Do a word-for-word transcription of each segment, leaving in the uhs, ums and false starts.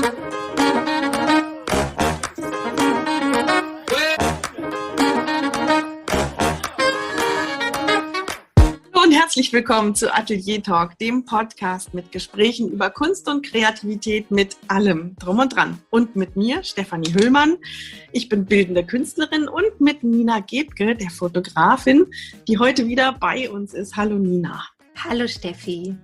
Herzlich willkommen zu Atelier Talk, dem Podcast mit Gesprächen über Kunst und Kreativität mit allem drum und dran. Und mit mir, Stefanie Höllmann. Ich bin bildende Künstlerin und mit Nina Gebke, der Fotografin, die heute wieder bei uns ist. Hallo Nina. Hallo Steffi.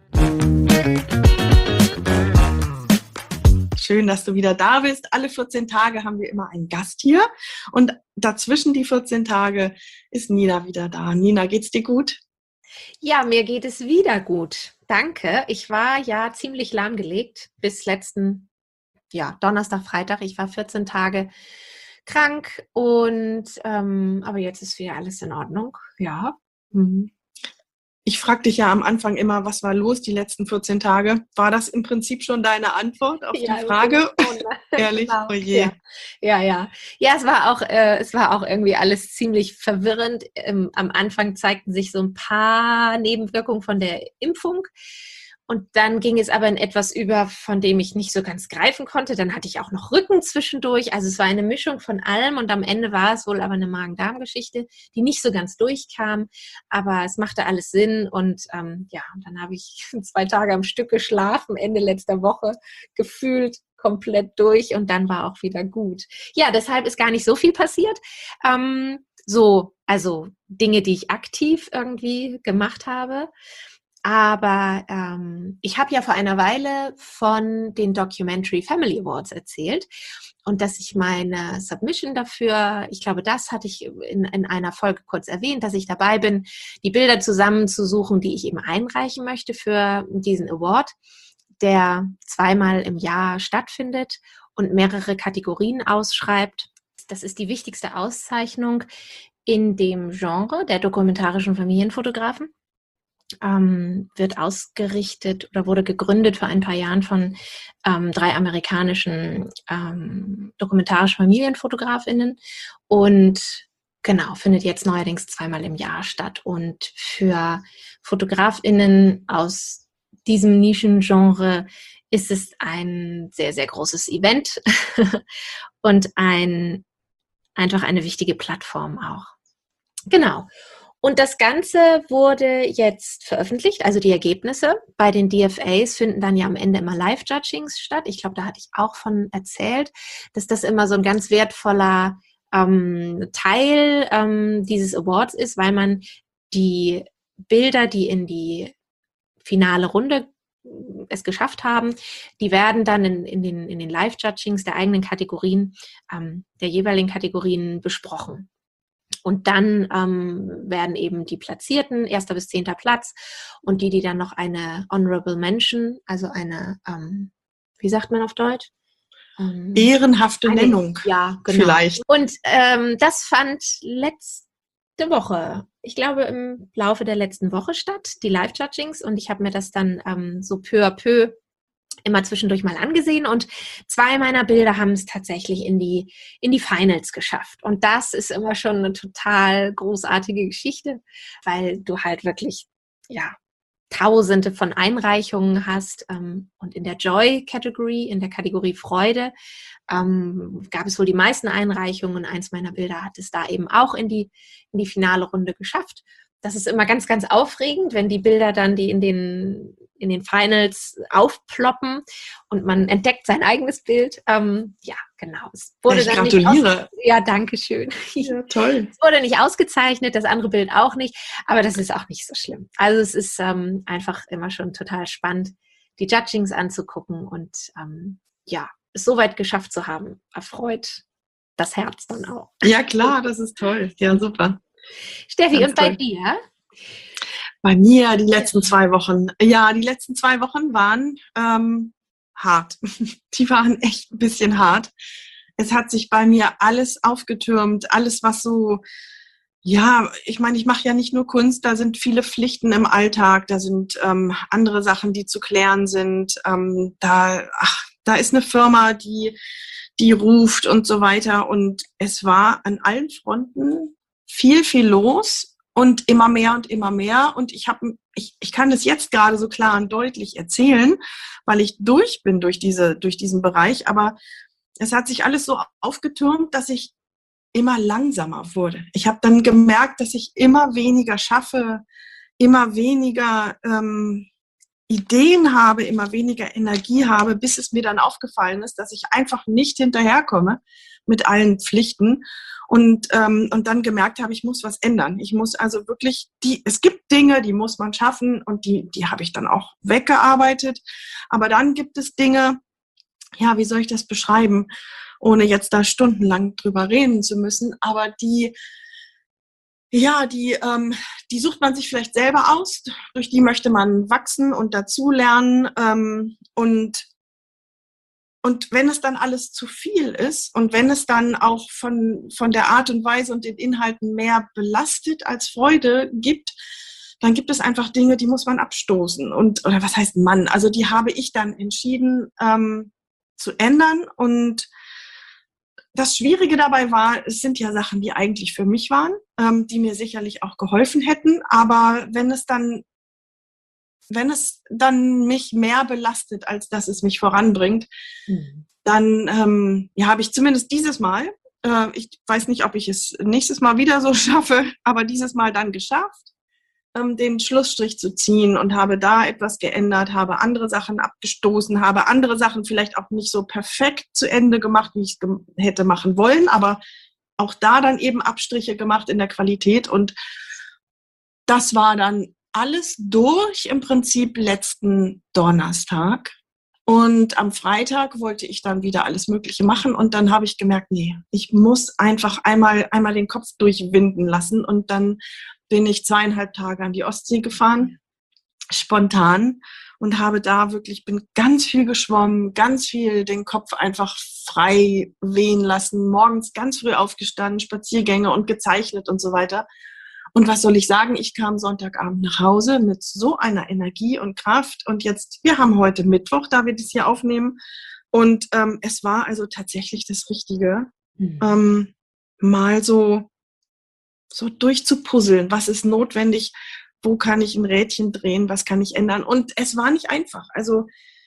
Schön, dass du wieder da bist. Alle vierzehn Tage haben wir immer einen Gast hier und dazwischen die vierzehn Tage ist Nina wieder da. Nina, geht's dir gut? Ja, mir geht es wieder gut. Danke. Ich war ja ziemlich lahmgelegt bis letzten ja, Donnerstag, Freitag. Ich war vierzehn Tage krank und ähm, aber jetzt ist wieder alles in Ordnung. Ja. Mhm. Ich fragte dich ja am Anfang immer, was war los die letzten vierzehn Tage? War das im Prinzip schon deine Antwort auf ja, die Frage? Ehrlich? Genau. Oh je. Ja, ja. Ja, ja es, war auch, äh, es war auch irgendwie alles ziemlich verwirrend. Ähm, am Anfang zeigten sich so ein paar Nebenwirkungen von der Impfung. Und dann ging es aber in etwas über, von dem ich nicht so ganz greifen konnte. Dann hatte ich auch noch Rücken zwischendurch. Also es war eine Mischung von allem. Und am Ende war es wohl aber eine Magen-Darm-Geschichte, die nicht so ganz durchkam. Aber es machte alles Sinn. Und ähm, ja, und dann habe ich zwei Tage am Stück geschlafen, Ende letzter Woche, gefühlt komplett durch. Und dann war auch wieder gut. Ja, deshalb ist gar nicht so viel passiert. Ähm, so, also Dinge, die ich aktiv irgendwie gemacht habe. Aber ähm, ich habe ja vor einer Weile von den Documentary Family Awards erzählt und dass ich meine Submission dafür, ich glaube, das hatte ich in, in einer Folge kurz erwähnt, dass ich dabei bin, die Bilder zusammenzusuchen, die ich eben einreichen möchte für diesen Award, der zweimal im Jahr stattfindet und mehrere Kategorien ausschreibt. Das ist die wichtigste Auszeichnung in dem Genre der dokumentarischen Familienfotografen. Ähm, wird ausgerichtet oder wurde gegründet vor ein paar Jahren von ähm, drei amerikanischen ähm, dokumentarischen FamilienfotografInnen und genau, findet jetzt neuerdings zweimal im Jahr statt. Und für FotografInnen aus diesem Nischengenre ist es ein sehr, sehr großes Event und ein, einfach eine wichtige Plattform auch. Genau. Und das Ganze wurde jetzt veröffentlicht, also die Ergebnisse. Bei den D F As finden dann ja am Ende immer Live-Judgings statt. Ich glaube, da hatte ich auch von erzählt, dass das immer so ein ganz wertvoller ähm, Teil ähm, dieses Awards ist, weil man die Bilder, die in die finale Runde es geschafft haben, die werden dann in, in den, in den Live-Judgings der eigenen Kategorien, ähm, der jeweiligen Kategorien besprochen. Und dann ähm, werden eben die Platzierten, erster bis zehnter Platz, und die, die dann noch eine Honorable Mention, also eine, ähm, wie sagt man auf Deutsch? Ähm, Ehrenhafte eine, Nennung. Ja, genau. Vielleicht. Und ähm, das fand letzte Woche, ich glaube im Laufe der letzten Woche statt, die Live-Judgings. Und ich habe mir das dann ähm, so peu à peu immer zwischendurch mal angesehen und zwei meiner Bilder haben es tatsächlich in die, in die Finals geschafft. Und das ist immer schon eine total großartige Geschichte, weil du halt wirklich, ja, Tausende von Einreichungen hast. Ähm, und in der Joy-Category, in der Kategorie Freude, ähm, gab es wohl die meisten Einreichungen. Eins meiner Bilder hat es da eben auch in die, in die finale Runde geschafft. Das ist immer ganz, ganz aufregend, wenn die Bilder dann, die in den, in den Finals aufploppen und man entdeckt sein eigenes Bild. Ähm, ja, genau. Es wurde ich dann gratuliere. Nicht ja, danke schön. Ja, toll. Es wurde nicht ausgezeichnet, das andere Bild auch nicht, aber das ist auch nicht so schlimm. Also es ist ähm, einfach immer schon total spannend, die Judgings anzugucken und ähm, ja, es so weit geschafft zu haben, erfreut das Herz dann auch. Ja, klar, das ist toll. Ja, super. Steffi, Ganz und bei toll. dir? Bei mir die letzten zwei Wochen. Ja, die letzten zwei Wochen waren ähm, hart. Die waren echt ein bisschen hart. Es hat sich bei mir alles aufgetürmt, alles was so, ja, ich meine, ich mache ja nicht nur Kunst, da sind viele Pflichten im Alltag, da sind ähm, andere Sachen, die zu klären sind. Ähm, da, ach, da ist eine Firma, die, die ruft und so weiter. Und es war an allen Fronten viel, viel los. und immer mehr und immer mehr. Und ich habe, ich, ich kann das jetzt gerade so klar und deutlich erzählen, weil ich durch bin durch diese, durch diesen Bereich. Aber es hat sich alles so aufgetürmt, dass ich immer langsamer wurde. Ich habe dann gemerkt, dass ich immer weniger schaffe, immer weniger ähm, Ideen habe, immer weniger Energie habe, bis es mir dann aufgefallen ist, dass ich einfach nicht hinterherkomme mit allen Pflichten und, ähm, und dann gemerkt habe, ich muss was ändern. Ich muss also wirklich, die, es gibt Dinge, die muss man schaffen und die, die habe ich dann auch weggearbeitet. Aber dann gibt es Dinge, ja, wie soll ich das beschreiben, ohne jetzt da stundenlang drüber reden zu müssen, aber die, ja, die, ähm, die sucht man sich vielleicht selber aus, durch die möchte man wachsen und dazulernen. Ähm, und, und wenn es dann alles zu viel ist und wenn es dann auch von, von der Art und Weise und den Inhalten mehr belastet als Freude gibt, dann gibt es einfach Dinge, die muss man abstoßen. Und, oder was heißt Mann? Also die habe ich dann entschieden ähm, zu ändern. Und das Schwierige dabei war, es sind ja Sachen, die eigentlich für mich waren, ähm, die mir sicherlich auch geholfen hätten. Aber wenn es dann, wenn es dann mich mehr belastet, als dass es mich voranbringt, mhm. dann ähm, ja, habe ich zumindest dieses Mal, äh, ich weiß nicht, ob ich es nächstes Mal wieder so schaffe, aber dieses Mal dann geschafft, ähm, den Schlussstrich zu ziehen und habe da etwas geändert, habe andere Sachen abgestoßen, habe andere Sachen vielleicht auch nicht so perfekt zu Ende gemacht, wie ich es ge- hätte machen wollen, aber auch da dann eben Abstriche gemacht in der Qualität und das war dann alles durch im Prinzip letzten Donnerstag und am Freitag wollte ich dann wieder alles Mögliche machen und dann habe ich gemerkt, nee, ich muss einfach einmal, einmal den Kopf durchwinden lassen und dann bin ich zweieinhalb Tage an die Ostsee gefahren, spontan und habe da wirklich, bin ganz viel geschwommen, ganz viel den Kopf einfach frei wehen lassen, morgens ganz früh aufgestanden, Spaziergänge und gezeichnet und so weiter. Und was soll ich sagen? Ich kam Sonntagabend nach Hause mit so einer Energie und Kraft und jetzt, wir haben heute Mittwoch, da wir das hier aufnehmen und ähm, es war also tatsächlich das Richtige, mhm. ähm, mal so so durchzupuzzeln, was ist notwendig, wo kann ich ein Rädchen drehen, was kann ich ändern. Und es war nicht einfach. Also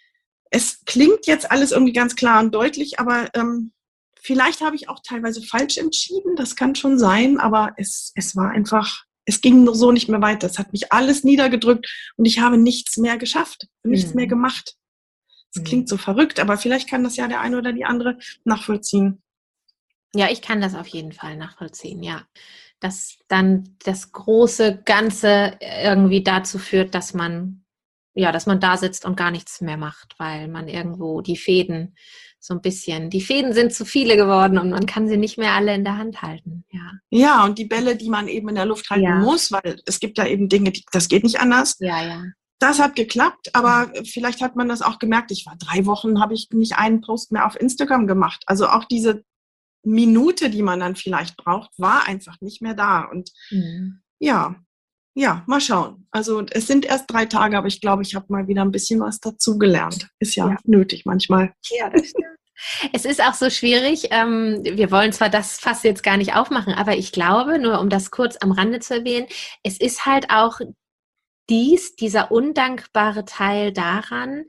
es klingt jetzt alles irgendwie ganz klar und deutlich, aber ähm, vielleicht habe ich auch teilweise falsch entschieden, das kann schon sein, aber es, es war einfach, es ging so nicht mehr weiter. Es hat mich alles niedergedrückt und ich habe nichts mehr geschafft, nichts mhm. mehr gemacht. Es mhm. klingt so verrückt, aber vielleicht kann das ja der eine oder die andere nachvollziehen. Ja, ich kann das auf jeden Fall nachvollziehen, ja. Dass dann das große Ganze irgendwie dazu führt, dass man, ja, dass man da sitzt und gar nichts mehr macht, weil man irgendwo die Fäden so ein bisschen, die Fäden sind zu viele geworden und man kann sie nicht mehr alle in der Hand halten, ja. Ja, und die Bälle, die man eben in der Luft halten ja. muss, weil es gibt ja eben Dinge, die, das geht nicht anders. Ja, ja. Das hat geklappt, aber mhm. vielleicht hat man das auch gemerkt. Ich war drei Wochen, habe ich nicht einen Post mehr auf Instagram gemacht. Also auch diese Minute, die man dann vielleicht braucht, war einfach nicht mehr da. Und mhm. ja, ja, mal schauen. Also es sind erst drei Tage, aber ich glaube, ich habe mal wieder ein bisschen was dazugelernt. Ist ja, ja. nötig manchmal. Ja, das stimmt. Es ist auch so schwierig. Ähm, wir wollen zwar das Fass jetzt gar nicht aufmachen, aber ich glaube, nur um das kurz am Rande zu erwähnen, es ist halt auch dies, dieser undankbare Teil daran,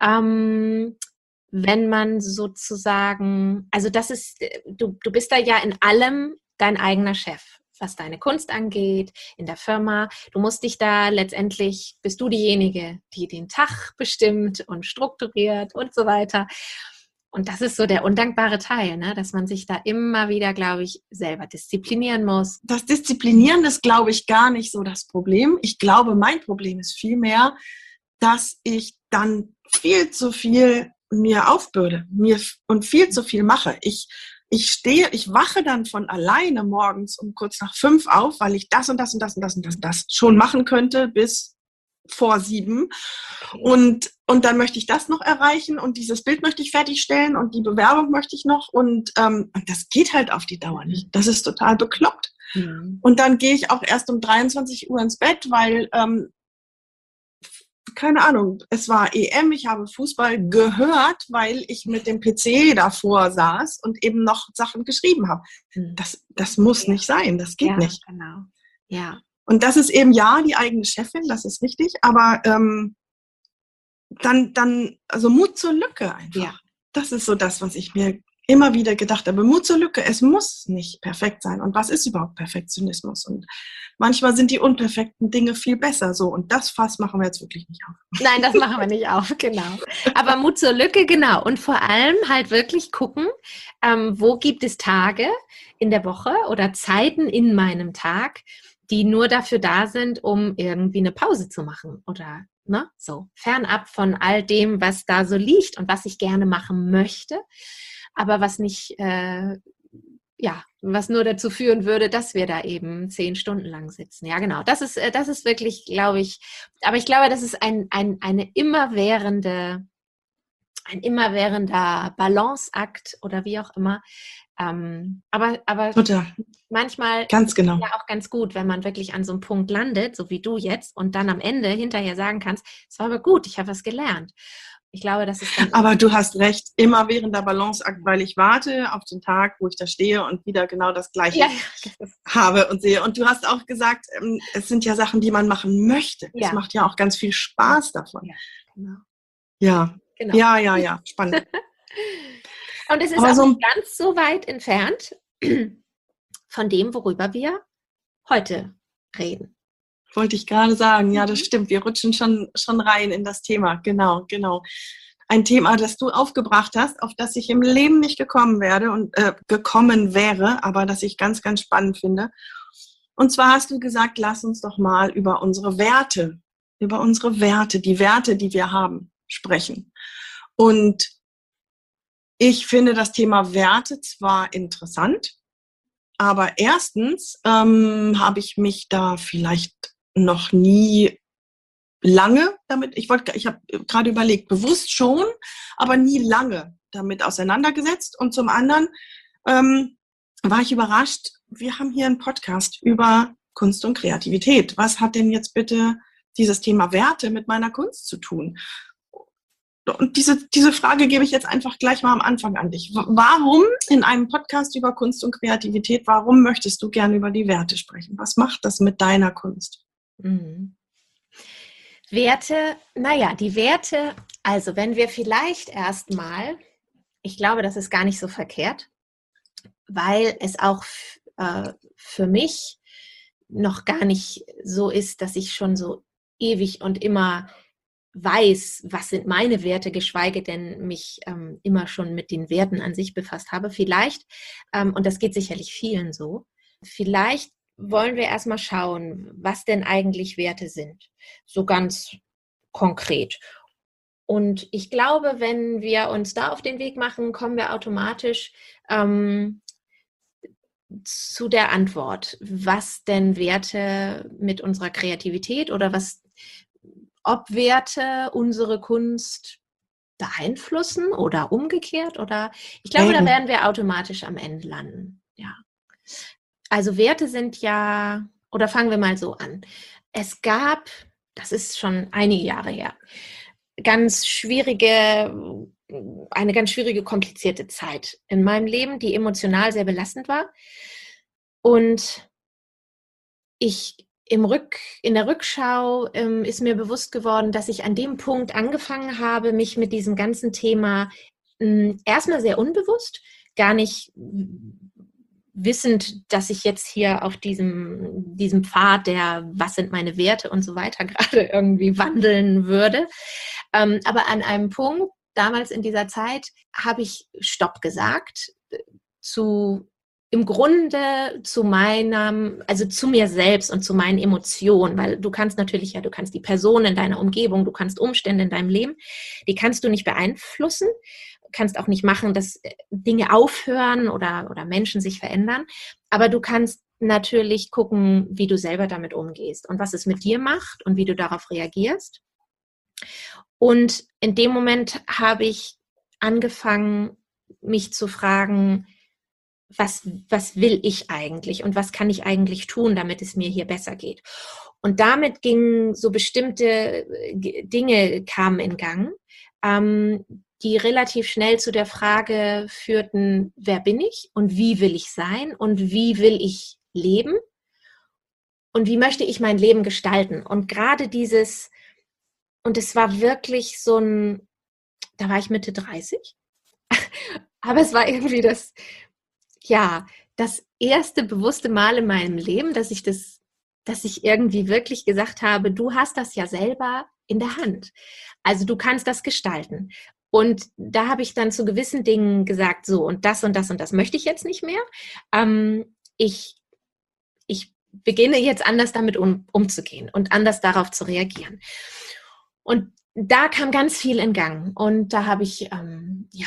ähm, wenn man sozusagen, also das ist, du, du bist da ja in allem dein eigener Chef, was deine Kunst angeht, in der Firma. Du musst dich da letztendlich, bist du diejenige, die den Tag bestimmt und strukturiert und so weiter. Und das ist so der undankbare Teil, ne? Dass man sich da immer wieder, glaube ich, selber disziplinieren muss. Das Disziplinieren ist, glaube ich, gar nicht so das Problem. Ich glaube, mein Problem ist vielmehr, dass ich dann viel zu viel mir aufbürde mir und viel zu viel mache. Ich, ich stehe, ich wache dann von alleine morgens um kurz nach fünf auf, weil ich das und das und das und das und das, und das schon machen könnte bis vor sieben. Und, und dann möchte ich das noch erreichen und dieses Bild möchte ich fertigstellen und die Bewerbung möchte ich noch und, ähm, und das geht halt auf die Dauer nicht. Das ist total bekloppt. Mhm. Und dann gehe ich auch erst um dreiundzwanzig Uhr ins Bett, weil ähm, keine Ahnung, es war E M, ich habe Fußball gehört, weil ich mit dem P C davor saß und eben noch Sachen geschrieben habe. Das, das muss ja. nicht sein, das geht ja, nicht. Genau. Ja, Und das ist eben, ja, die eigene Chefin, das ist richtig, aber ähm, dann, dann, also Mut zur Lücke einfach. Ja. Das ist so das, was ich mir immer wieder gedacht habe. Mut zur Lücke, es muss nicht perfekt sein. Und was ist überhaupt Perfektionismus? Und manchmal sind die unperfekten Dinge viel besser so. Und das Fass machen wir jetzt wirklich nicht auf. Nein, das machen wir nicht auf, genau. Aber Mut zur Lücke, genau. Und vor allem halt wirklich gucken, ähm, wo gibt es Tage in der Woche oder Zeiten in meinem Tag, die nur dafür da sind, um irgendwie eine Pause zu machen oder ne, so fernab von all dem, was da so liegt und was ich gerne machen möchte, aber was nicht, äh, ja, was nur dazu führen würde, dass wir da eben zehn Stunden lang sitzen. Ja, genau. Das ist, das ist wirklich, glaube ich, aber ich glaube, das ist ein, ein, eine immerwährende, ein immerwährender Balanceakt oder wie auch immer. Ähm, aber, aber Total. manchmal Ganz genau. ist es ja auch ganz gut, wenn man wirklich an so einem Punkt landet, so wie du jetzt, und dann am Ende hinterher sagen kannst, es war aber gut, ich habe was gelernt. Ich glaube, das ist ganz Aber du hast recht, immer während der Balanceakt, weil ich warte auf den Tag, wo ich da stehe und wieder genau das Gleiche ja, habe und sehe. Und du hast auch gesagt, es sind ja Sachen, die man machen möchte. Ja. Es macht ja auch ganz viel Spaß davon. Ja, genau. Ja, Genau. ja, ja, ja, spannend. Und es ist Aber auch so- nicht ganz so weit entfernt von dem, worüber wir heute reden. Wollte ich gerade sagen, ja, das Mhm. stimmt. Wir rutschen schon, schon rein in das Thema. Genau, genau. Ein Thema, das du aufgebracht hast, auf das ich im Leben nicht gekommen werde und äh, gekommen wäre, aber das ich ganz, ganz spannend finde. Und zwar hast du gesagt, lass uns doch mal über unsere Werte, über unsere Werte, die Werte, die wir haben, sprechen. Und ich finde das Thema Werte zwar interessant, aber erstens ähm, habe ich mich da vielleicht noch nie lange damit, ich wollte, ich habe gerade überlegt, bewusst schon, aber nie lange damit auseinandergesetzt. Und zum anderen ähm, war ich überrascht, wir haben hier einen Podcast über Kunst und Kreativität. Was hat denn jetzt bitte dieses Thema Werte mit meiner Kunst zu tun? Und diese, diese Frage gebe ich jetzt einfach gleich mal am Anfang an dich. Warum in einem Podcast über Kunst und Kreativität, warum möchtest du gerne über die Werte sprechen? Was macht das mit deiner Kunst? Mhm. Werte, naja, die Werte, also wenn wir vielleicht erstmal, ich glaube, das ist gar nicht so verkehrt, weil es auch äh, für mich noch gar nicht so ist, dass ich schon so ewig und immer weiß, was sind meine Werte, geschweige denn mich ähm, immer schon mit den Werten an sich befasst habe. Vielleicht, ähm, und das geht sicherlich vielen so, vielleicht wollen wir erstmal schauen, was denn eigentlich Werte sind. So ganz konkret. Und ich glaube, wenn wir uns da auf den Weg machen, kommen wir automatisch ähm, zu der Antwort, was denn Werte mit unserer Kreativität oder was, ob Werte unsere Kunst beeinflussen oder umgekehrt oder ich glaube, da werden wir automatisch am Ende landen. Ja. Also Werte sind ja, oder fangen wir mal so an. Es gab, das ist schon einige Jahre her, ganz schwierige, eine ganz schwierige, komplizierte Zeit in meinem Leben, die emotional sehr belastend war. Und ich im Rück, in der Rückschau ähm, ist mir bewusst geworden, dass ich an dem Punkt angefangen habe, mich mit diesem ganzen Thema ähm, erstmal sehr unbewusst, gar nicht wissend, dass ich jetzt hier auf diesem, diesem Pfad der, was sind meine Werte und so weiter, gerade irgendwie wandeln würde. Ähm, aber an einem Punkt, damals in dieser Zeit, habe ich Stopp gesagt zu im Grunde zu meinem, also zu mir selbst und zu meinen Emotionen, weil du kannst natürlich, ja, du kannst die Person in deiner Umgebung, du kannst Umstände in deinem Leben, die kannst du nicht beeinflussen, kannst auch nicht machen, dass Dinge aufhören oder, oder Menschen sich verändern, aber du kannst natürlich gucken, wie du selber damit umgehst und was es mit dir macht und wie du darauf reagierst. Und in dem Moment habe ich angefangen, mich zu fragen, Was, was will ich eigentlich und was kann ich eigentlich tun, damit es mir hier besser geht. Und damit gingen so bestimmte Dinge kamen in Gang, ähm, die relativ schnell zu der Frage führten, wer bin ich und wie will ich sein und wie will ich leben und wie möchte ich mein Leben gestalten? Und gerade dieses, und es war wirklich so ein, da war ich Mitte dreißig, aber es war irgendwie das, ja, das erste bewusste Mal in meinem Leben, dass ich das, dass ich irgendwie wirklich gesagt habe, du hast das ja selber in der Hand. Also du kannst das gestalten. Und da habe ich dann zu gewissen Dingen gesagt, so und das und das und das möchte ich jetzt nicht mehr. Ähm, ich, ich beginne jetzt anders damit um, umzugehen und anders darauf zu reagieren. Und da kam ganz viel in Gang. Und da habe ich, ähm, ja,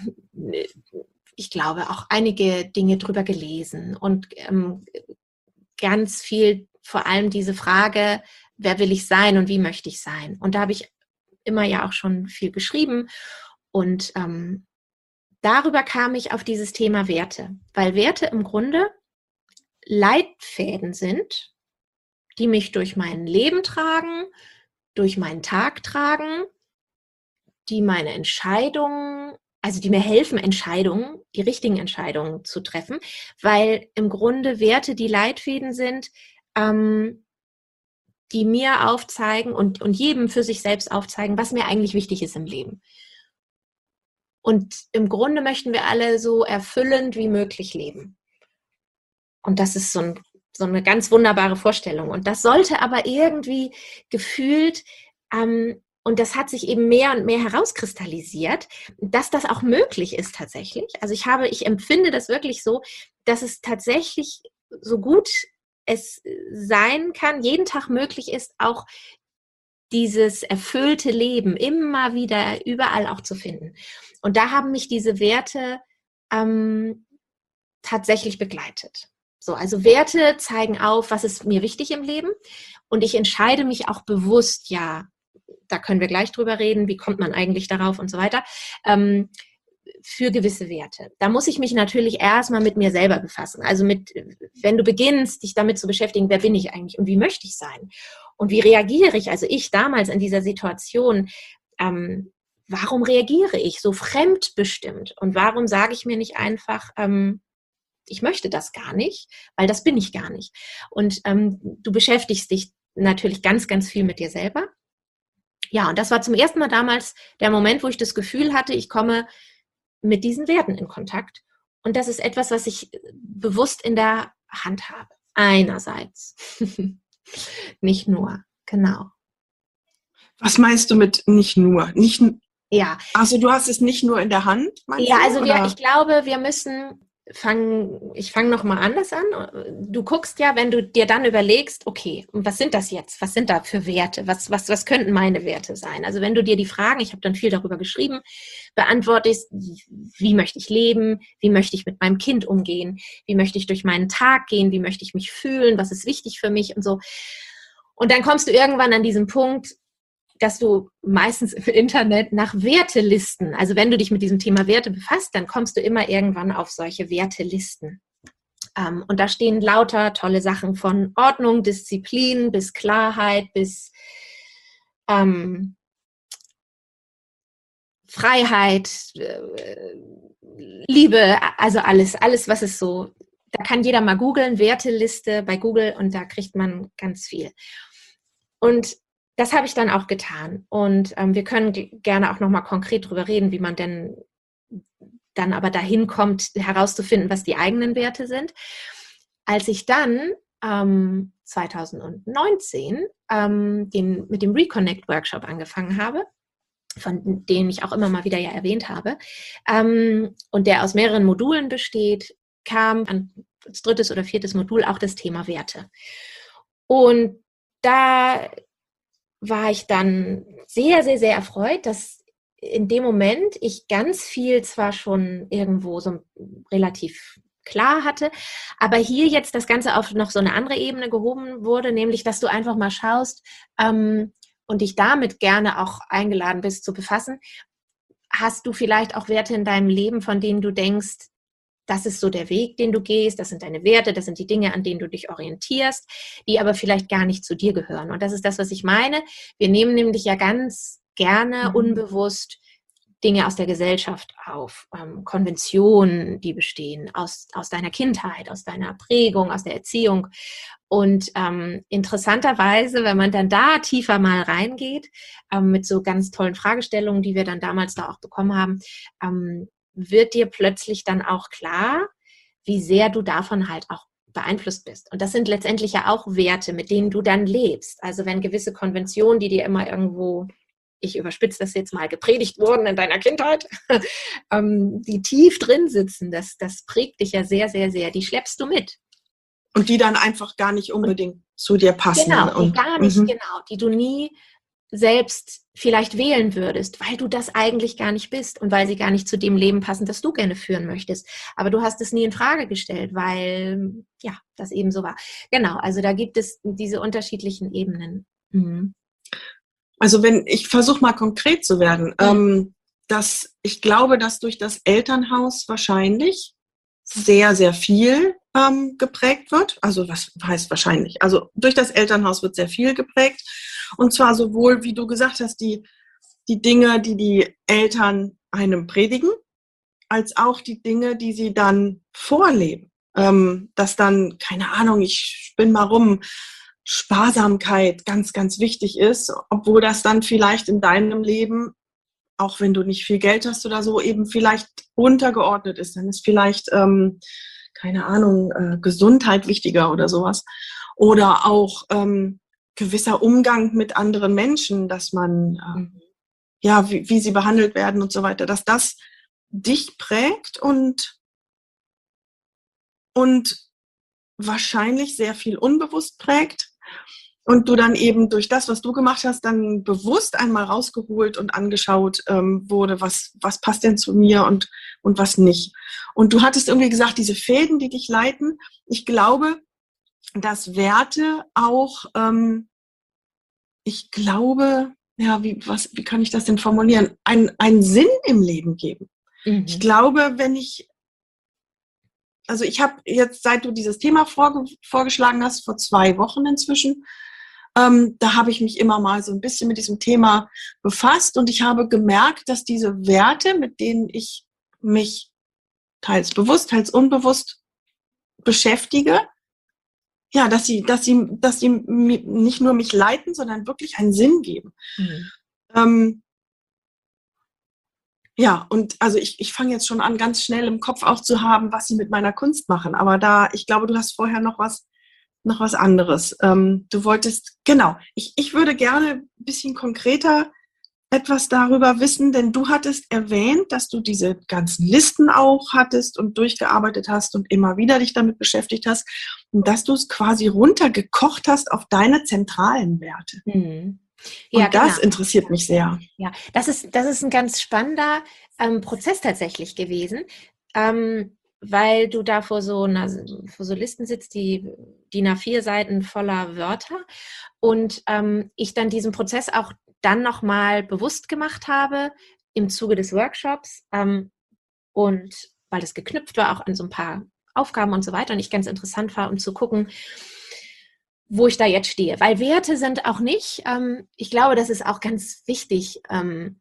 ich glaube, auch einige Dinge drüber gelesen und ähm, ganz viel, vor allem diese Frage, wer will ich sein und wie möchte ich sein? Und da habe ich immer ja auch schon viel geschrieben und ähm, darüber kam ich auf dieses Thema Werte, weil Werte im Grunde Leitfäden sind, die mich durch mein Leben tragen, durch meinen Tag tragen, die meine Entscheidungen, also die mir helfen, Entscheidungen, die richtigen Entscheidungen zu treffen, weil im Grunde Werte die Leitfäden sind, ähm, die mir aufzeigen und, und jedem für sich selbst aufzeigen, was mir eigentlich wichtig ist im Leben. Und im Grunde möchten wir alle so erfüllend wie möglich leben. Und das ist so, ein, so eine ganz wunderbare Vorstellung. Und das sollte aber irgendwie gefühlt, ähm, und das hat sich eben mehr und mehr herauskristallisiert, dass das auch möglich ist tatsächlich. Also ich habe, ich empfinde das wirklich so, dass es tatsächlich so gut es sein kann, jeden Tag möglich ist, auch dieses erfüllte Leben immer wieder überall auch zu finden. Und da haben mich diese Werte ähm, tatsächlich begleitet. So, also Werte zeigen auf, was ist mir wichtig im Leben und ich entscheide mich auch bewusst, ja, da können wir gleich drüber reden, wie kommt man eigentlich darauf und so weiter, ähm, für gewisse Werte. Da muss ich mich natürlich erstmal mit mir selber befassen. Also mit, wenn du beginnst, dich damit zu beschäftigen, wer bin ich eigentlich und wie möchte ich sein? Und wie reagiere ich, also ich damals in dieser Situation, ähm, warum reagiere ich so fremdbestimmt? Und warum sage ich mir nicht einfach, ähm, ich möchte das gar nicht, weil das bin ich gar nicht. Und ähm, du beschäftigst dich natürlich ganz, ganz viel mit dir selber. Ja, und das war zum ersten Mal damals der Moment, wo ich das Gefühl hatte, ich komme mit diesen Werten in Kontakt. Und das ist etwas, was ich bewusst in der Hand habe. Einerseits. Nicht nur, genau. Was meinst du mit nicht nur? Nicht, ja. Also du hast es nicht nur in der Hand, meinst ja, du? also wir, oder? ich glaube, wir müssen fangen, ich fange nochmal anders an. Du guckst ja, wenn du dir dann überlegst, okay, und was sind das jetzt? Was sind da für Werte? Was, was, was könnten meine Werte sein? Also wenn du dir die Fragen, ich habe dann viel darüber geschrieben, beantwortest, wie möchte ich leben? Wie möchte ich mit meinem Kind umgehen? Wie möchte ich durch meinen Tag gehen? Wie möchte ich mich fühlen? Was ist wichtig für mich? Und so. Und dann kommst du irgendwann an diesen Punkt, dass du meistens im Internet nach Wertelisten, also wenn du dich mit diesem Thema Werte befasst, dann kommst du immer irgendwann auf solche Wertelisten. Ähm, und da stehen lauter tolle Sachen von Ordnung, Disziplin bis Klarheit, bis ähm, Freiheit, äh, Liebe, also alles, alles, was es so, da kann jeder mal googeln, Werteliste bei Google und da kriegt man ganz viel. Und das habe ich dann auch getan. Und ähm, wir können g- gerne auch nochmal konkret drüber reden, wie man denn dann aber dahin kommt, herauszufinden, was die eigenen Werte sind. Als ich dann ähm, zwanzig neunzehn ähm, den, mit dem Reconnect-Workshop angefangen habe, von dem ich auch immer mal wieder ja erwähnt habe, ähm, und der aus mehreren Modulen besteht, kam an, als drittes oder viertes Modul auch das Thema Werte. Und da war ich dann sehr, sehr, sehr erfreut, dass in dem Moment ich ganz viel zwar schon irgendwo so relativ klar hatte, aber hier jetzt das Ganze auf noch so eine andere Ebene gehoben wurde, nämlich, dass du einfach mal schaust ähm, und dich damit gerne auch eingeladen bist zu befassen. Hast du vielleicht auch Werte in deinem Leben, von denen du denkst, das ist so der Weg, den du gehst, das sind deine Werte, das sind die Dinge, an denen du dich orientierst, die aber vielleicht gar nicht zu dir gehören. Und das ist das, was ich meine. Wir nehmen nämlich ja ganz gerne mhm. unbewusst Dinge aus der Gesellschaft auf, ähm, Konventionen, die bestehen, aus, aus deiner Kindheit, aus deiner Prägung, aus der Erziehung. Und ähm, interessanterweise, wenn man dann da tiefer mal reingeht, ähm, mit so ganz tollen Fragestellungen, die wir dann damals da auch bekommen haben, ähm, wird dir plötzlich dann auch klar, wie sehr du davon halt auch beeinflusst bist. Und das sind letztendlich ja auch Werte, mit denen du dann lebst. Also wenn gewisse Konventionen, die dir immer irgendwo, ich überspitze das jetzt mal, gepredigt wurden in deiner Kindheit, ähm, die tief drin sitzen, das, das prägt dich ja sehr, sehr, sehr. Die schleppst du mit. Und die dann einfach gar nicht unbedingt und, zu dir passen. Genau, die und, gar nicht, mhm. genau, die du nie selbst vielleicht wählen würdest, weil du das eigentlich gar nicht bist und weil sie gar nicht zu dem Leben passen, das du gerne führen möchtest. Aber du hast es nie in Frage gestellt, weil, ja, das eben so war. Genau, also da gibt es diese unterschiedlichen Ebenen. Mhm. Also wenn, ich versuche mal konkret zu werden, mhm. ähm, dass ich glaube, dass durch das Elternhaus wahrscheinlich sehr, sehr viel ähm, geprägt wird. Also was heißt wahrscheinlich? Also durch das Elternhaus wird sehr viel geprägt. Und zwar sowohl, wie du gesagt hast, die, die Dinge, die die Eltern einem predigen, als auch die Dinge, die sie dann vorleben. Ähm, dass dann, keine Ahnung, ich spinn mal rum, Sparsamkeit ganz, ganz wichtig ist, obwohl das dann vielleicht in deinem Leben, auch wenn du nicht viel Geld hast oder so, eben vielleicht untergeordnet ist. Dann ist vielleicht, ähm, keine Ahnung, äh, Gesundheit wichtiger oder sowas. Oder auch ähm, gewisser Umgang mit anderen Menschen, dass man, äh, mhm. ja, wie, wie sie behandelt werden und so weiter, dass das dich prägt und, und wahrscheinlich sehr viel unbewusst prägt. Und du dann eben durch das, was du gemacht hast, dann bewusst einmal rausgeholt und angeschaut ähm, wurde, was, was passt denn zu mir und, und was nicht. Und du hattest irgendwie gesagt, diese Fäden, die dich leiten. Ich glaube, dass Werte auch, ähm, ich glaube, ja, wie, was, wie kann ich das denn formulieren, einen, einen Sinn im Leben geben. Mhm. Ich glaube, wenn ich, also ich habe jetzt, seit du dieses Thema vorge vorgeschlagen hast, vor zwei Wochen inzwischen, Ähm, da habe ich mich immer mal so ein bisschen mit diesem Thema befasst und ich habe gemerkt, dass diese Werte, mit denen ich mich teils bewusst, teils unbewusst beschäftige, ja, dass sie, dass sie, dass sie nicht nur mich leiten, sondern wirklich einen Sinn geben. Mhm. Ähm, ja, und also ich, ich fange jetzt schon an, ganz schnell im Kopf auch zu haben, was sie mit meiner Kunst machen. Aber da, ich glaube, du hast vorher noch was noch was anderes. Ähm, du wolltest, genau, ich, ich würde gerne ein bisschen konkreter etwas darüber wissen, denn du hattest erwähnt, dass du diese ganzen Listen auch hattest und durchgearbeitet hast und immer wieder dich damit beschäftigt hast und dass du es quasi runtergekocht hast auf deine zentralen Werte. Mhm. Ja, und das genau. interessiert mich sehr. Ja, das ist, das ist ein ganz spannender ähm, Prozess tatsächlich gewesen. Ähm, weil du da vor so, einer, vor so Listen sitzt, die D I N A vier Seiten voller Wörter und ähm, ich dann diesen Prozess auch dann nochmal bewusst gemacht habe im Zuge des Workshops ähm, und weil das geknüpft war auch an so ein paar Aufgaben und so weiter und ich ganz interessant war, um zu gucken, wo ich da jetzt stehe. Weil Werte sind auch nicht, ähm, ich glaube, das ist auch ganz wichtig, ähm,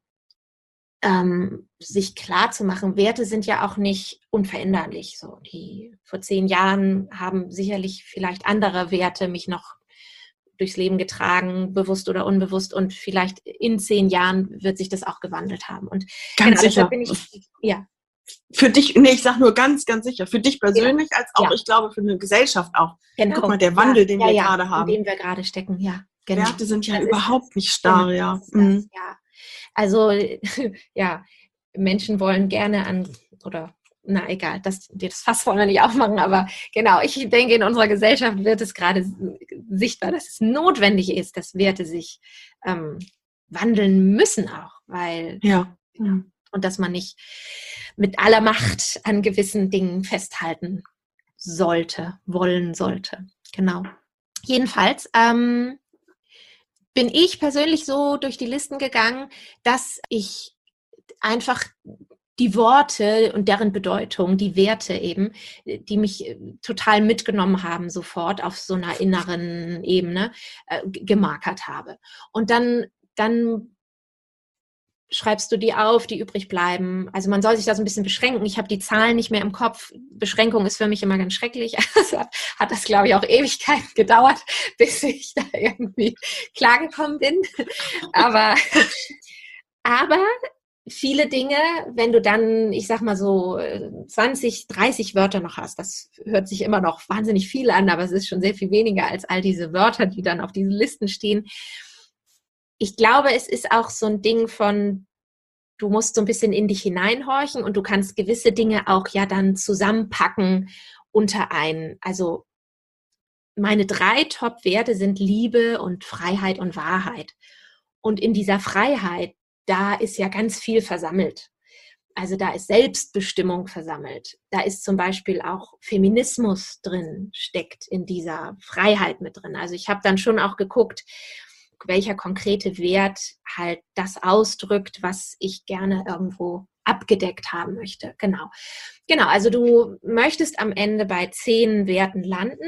Ähm, sich klar zu machen, Werte sind ja auch nicht unveränderlich. So, die vor zehn Jahren haben sicherlich vielleicht andere Werte mich noch durchs Leben getragen, bewusst oder unbewusst, und vielleicht in zehn Jahren wird sich das auch gewandelt haben. Und ganz genau, sicher. Bin ich, ja. Für dich, nee, ich sage nur ganz, ganz sicher, für dich persönlich, ja. als auch, ja. ich glaube, für eine Gesellschaft auch. Genau. Guck mal, der Wandel, ja. den ja, wir ja. gerade haben. In dem wir gerade stecken, ja. Genau. Werte sind ja das überhaupt nicht starr, genau, ja. Das, mhm. ja. Also, ja, Menschen wollen gerne an, oder, na egal, das, das Fass wollen wir nicht aufmachen, aber genau, ich denke, in unserer Gesellschaft wird es gerade sichtbar, dass es notwendig ist, dass Werte sich ähm, wandeln müssen auch, weil, ja. ja, und dass man nicht mit aller Macht an gewissen Dingen festhalten sollte, wollen sollte. Genau. Jedenfalls, ähm, bin ich persönlich so durch die Listen gegangen, dass ich einfach die Worte und deren Bedeutung, die Werte eben, die mich total mitgenommen haben sofort auf so einer inneren Ebene, äh, gemarkert habe. Und dann, dann schreibst du die auf, die übrig bleiben. Also man soll sich da so ein bisschen beschränken. Ich habe die Zahlen nicht mehr im Kopf. Beschränkung ist für mich immer ganz schrecklich. Also hat das, glaube ich, auch Ewigkeiten gedauert, bis ich da irgendwie klargekommen bin. Aber, aber viele Dinge, wenn du dann, ich sag mal so zwanzig, dreißig Wörter noch hast, das hört sich immer noch wahnsinnig viel an, aber es ist schon sehr viel weniger als all diese Wörter, die dann auf diesen Listen stehen. Ich glaube, es ist auch so ein Ding von, du musst so ein bisschen in dich hineinhorchen und du kannst gewisse Dinge auch ja dann zusammenpacken unter einen. Also meine drei Top-Werte sind Liebe und Freiheit und Wahrheit. Und in dieser Freiheit, da ist ja ganz viel versammelt. Also da ist Selbstbestimmung versammelt. Da ist zum Beispiel auch Feminismus drin, steckt in dieser Freiheit mit drin. Also ich habe dann schon auch geguckt, welcher konkrete Wert halt das ausdrückt, was ich gerne irgendwo abgedeckt haben möchte. Genau. Genau, also du möchtest am Ende bei zehn Werten landen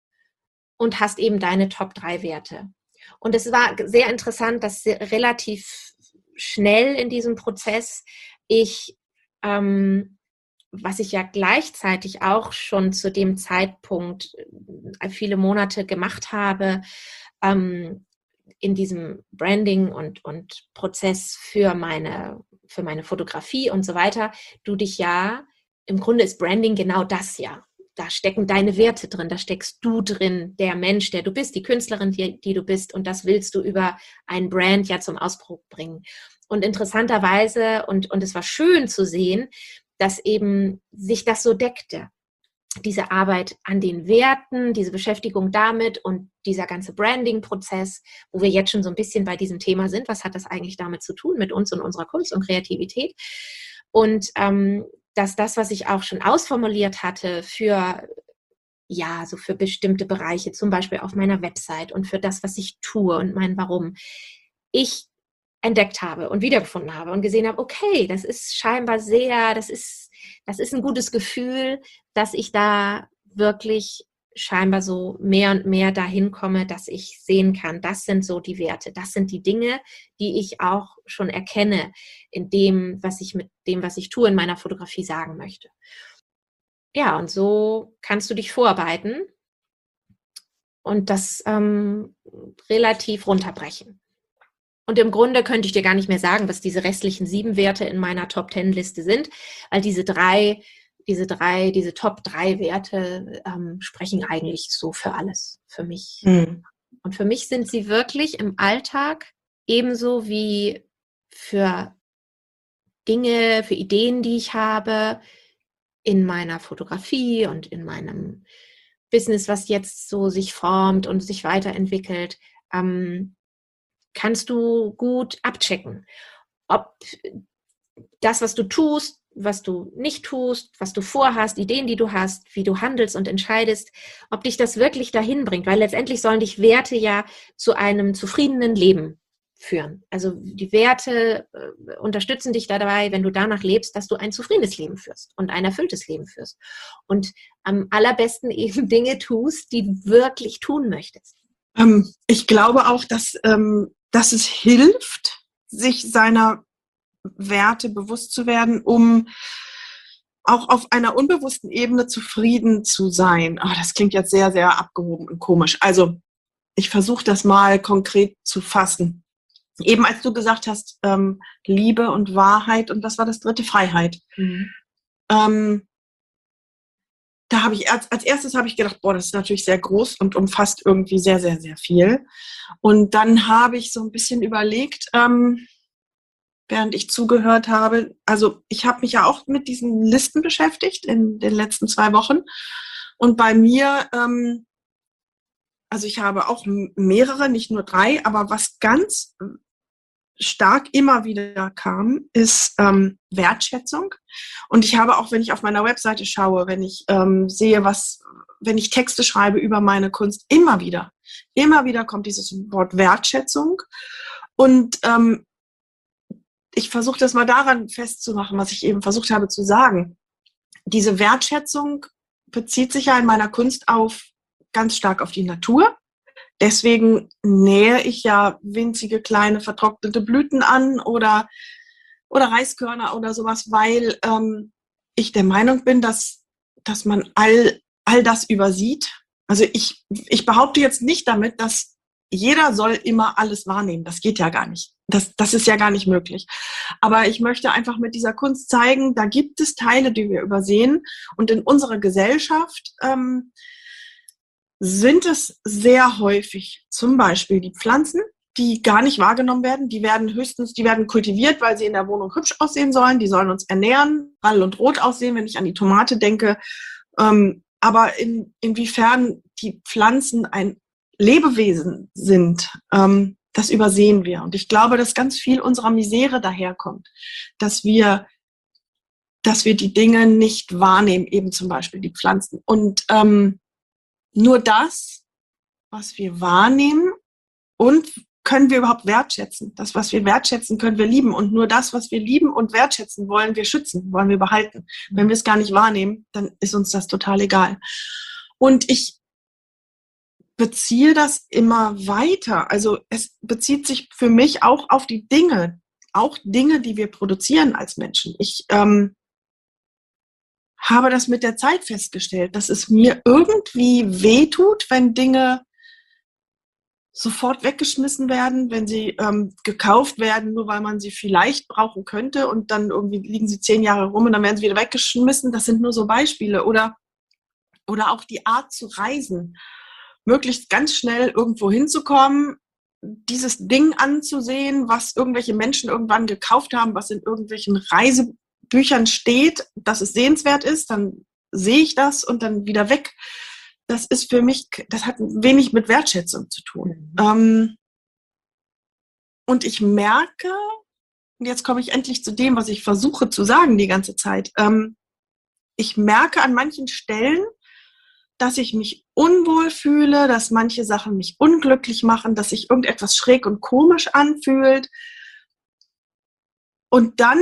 und hast eben deine Top drei Werte. Und es war sehr interessant, dass relativ schnell in diesem Prozess ich, ähm, was ich ja gleichzeitig auch schon zu dem Zeitpunkt viele Monate gemacht habe, ähm, in diesem Branding und, und Prozess für meine, für meine Fotografie und so weiter, du dich ja, im Grunde ist Branding genau das ja. Da stecken deine Werte drin, da steckst du drin, der Mensch, der du bist, die Künstlerin, die, die du bist, und das willst du über ein Brand ja zum Ausdruck bringen. Und interessanterweise, und, und es war schön zu sehen, dass eben sich das so deckte. Diese Arbeit an den Werten, diese Beschäftigung damit und dieser ganze Branding-Prozess, wo wir jetzt schon so ein bisschen bei diesem Thema sind, was hat das eigentlich damit zu tun, mit uns und unserer Kunst und Kreativität? Und ähm, dass das, was ich auch schon ausformuliert hatte für, ja, so für bestimmte Bereiche, zum Beispiel auf meiner Website und für das, was ich tue und mein Warum, ich entdeckt habe und wiedergefunden habe und gesehen habe, okay, das ist scheinbar sehr, das ist, das ist ein gutes Gefühl, dass ich da wirklich scheinbar so mehr und mehr dahin komme, dass ich sehen kann, das sind so die Werte, das sind die Dinge, die ich auch schon erkenne in dem, was ich mit dem, was ich tue, in meiner Fotografie sagen möchte. Ja, und so kannst du dich vorarbeiten und das ähm, relativ runterbrechen. Und im Grunde könnte ich dir gar nicht mehr sagen, was diese restlichen sieben Werte in meiner Top-Ten-Liste sind, weil diese drei, diese drei, diese Top drei Werte ähm, sprechen eigentlich so für alles, für mich. Mhm. Und für mich sind sie wirklich im Alltag ebenso wie für Dinge, für Ideen, die ich habe, in meiner Fotografie und in meinem Business, was jetzt so sich formt und sich weiterentwickelt, ähm, kannst du gut abchecken, ob das, was du tust, was du nicht tust, was du vorhast, Ideen, die du hast, wie du handelst und entscheidest, ob dich das wirklich dahin bringt, weil letztendlich sollen dich Werte ja zu einem zufriedenen Leben führen. Also die Werte äh, unterstützen dich dabei, wenn du danach lebst, dass du ein zufriedenes Leben führst und ein erfülltes Leben führst. Und am allerbesten eben Dinge tust, die du wirklich tun möchtest. Ähm, ich glaube auch, dass, ähm, dass es hilft, sich seiner Werte bewusst zu werden, um auch auf einer unbewussten Ebene zufrieden zu sein. Oh, das klingt jetzt sehr, sehr abgehoben und komisch. Also ich versuche das mal konkret zu fassen. Eben als du gesagt hast, ähm, Liebe und Wahrheit, und was war das dritte? Freiheit. Mhm. Ähm, da habe ich als, als erstes habe ich gedacht, boah, das ist natürlich sehr groß und umfasst irgendwie sehr, sehr, sehr viel. Und dann habe ich so ein bisschen überlegt, ähm, während ich zugehört habe, also ich habe mich ja auch mit diesen Listen beschäftigt in den letzten zwei Wochen. Und bei mir, ähm, also ich habe auch mehrere, nicht nur drei, aber was ganz stark immer wieder kam, ist ähm, Wertschätzung. Und ich habe auch, wenn ich auf meiner Webseite schaue, wenn ich ähm, sehe, was, wenn ich Texte schreibe über meine Kunst, immer wieder, immer wieder kommt dieses Wort Wertschätzung. Und ähm, ich versuche das mal daran festzumachen, was ich eben versucht habe zu sagen. Diese Wertschätzung bezieht sich ja in meiner Kunst auf ganz stark auf die Natur. Deswegen nähe ich ja winzige, kleine, vertrocknete Blüten an oder oder Reiskörner oder sowas, weil ähm, ich der Meinung bin, dass, dass man all, all das übersieht. Also ich, ich behaupte jetzt nicht damit, dass jeder soll immer alles wahrnehmen. Das geht ja gar nicht. Das, das ist ja gar nicht möglich. Aber ich möchte einfach mit dieser Kunst zeigen, da gibt es Teile, die wir übersehen. Und in unserer Gesellschaft ähm, sind es sehr häufig zum Beispiel die Pflanzen, die gar nicht wahrgenommen werden. Die werden höchstens, die werden kultiviert, weil sie in der Wohnung hübsch aussehen sollen. Die sollen uns ernähren, prall und rot aussehen, wenn ich an die Tomate denke. Ähm, aber in, inwiefern die Pflanzen ein Lebewesen sind, ähm, das übersehen wir. Und ich glaube, dass ganz viel unserer Misere daherkommt, dass wir, dass wir die Dinge nicht wahrnehmen, eben zum Beispiel die Pflanzen. Und ähm, nur das, was wir wahrnehmen und können wir überhaupt wertschätzen. Das, was wir wertschätzen, können wir lieben. Und nur das, was wir lieben und wertschätzen, wollen wir schützen, wollen wir behalten. Wenn wir es gar nicht wahrnehmen, dann ist uns das total egal. Und ich beziehe das immer weiter. Also es bezieht sich für mich auch auf die Dinge, auch Dinge, die wir produzieren als Menschen. Ich ähm, habe das mit der Zeit festgestellt, dass es mir irgendwie wehtut, wenn Dinge sofort weggeschmissen werden, wenn sie ähm, gekauft werden, nur weil man sie vielleicht brauchen könnte und dann irgendwie liegen sie zehn Jahre rum und dann werden sie wieder weggeschmissen. Das sind nur so Beispiele. Oder, oder auch die Art zu reisen. Möglichst ganz schnell irgendwo hinzukommen, dieses Ding anzusehen, was irgendwelche Menschen irgendwann gekauft haben, was in irgendwelchen Reisebüchern steht, dass es sehenswert ist, dann sehe ich das und dann wieder weg. Das ist für mich, das hat wenig mit Wertschätzung zu tun. Mhm. Ähm, und ich merke, und jetzt komme ich endlich zu dem, was ich versuche zu sagen die ganze Zeit, ähm, ich merke an manchen Stellen, dass ich mich unwohl fühle, dass manche Sachen mich unglücklich machen, dass sich irgendetwas schräg und komisch anfühlt. Und dann,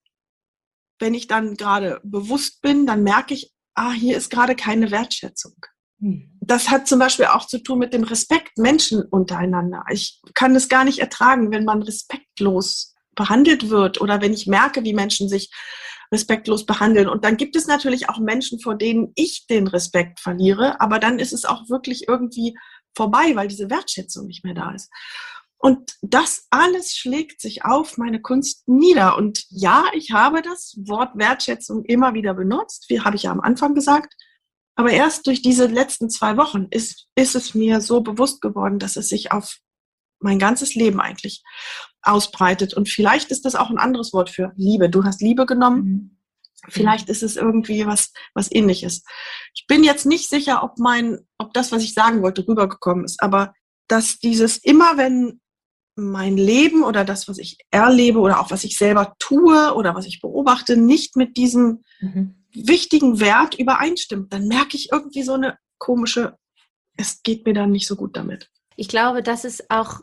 wenn ich dann gerade bewusst bin, dann merke ich, ah, hier ist gerade keine Wertschätzung. Das hat zum Beispiel auch zu tun mit dem Respekt Menschen untereinander. Ich kann es gar nicht ertragen, wenn man respektlos behandelt wird oder wenn ich merke, wie Menschen sich respektlos behandeln. Und dann gibt es natürlich auch Menschen, vor denen ich den Respekt verliere, aber dann ist es auch wirklich irgendwie vorbei, weil diese Wertschätzung nicht mehr da ist. Und das alles schlägt sich auf meine Kunst nieder. Und ja, ich habe das Wort Wertschätzung immer wieder benutzt, wie habe ich ja am Anfang gesagt. Aber erst durch diese letzten zwei Wochen ist, ist es mir so bewusst geworden, dass es sich auf mein ganzes Leben eigentlich ausbreitet. Und vielleicht ist das auch ein anderes Wort für Liebe. Du hast Liebe genommen. Mhm. Vielleicht ist es irgendwie was, was Ähnliches. Ich bin jetzt nicht sicher, ob mein, ob das, was ich sagen wollte, rübergekommen ist. Aber dass dieses immer, wenn mein Leben oder das, was ich erlebe oder auch was ich selber tue oder was ich beobachte, nicht mit diesem mhm. wichtigen Wert übereinstimmt, dann merke ich irgendwie so eine komische, es geht mir dann nicht so gut damit. Ich glaube, das ist auch,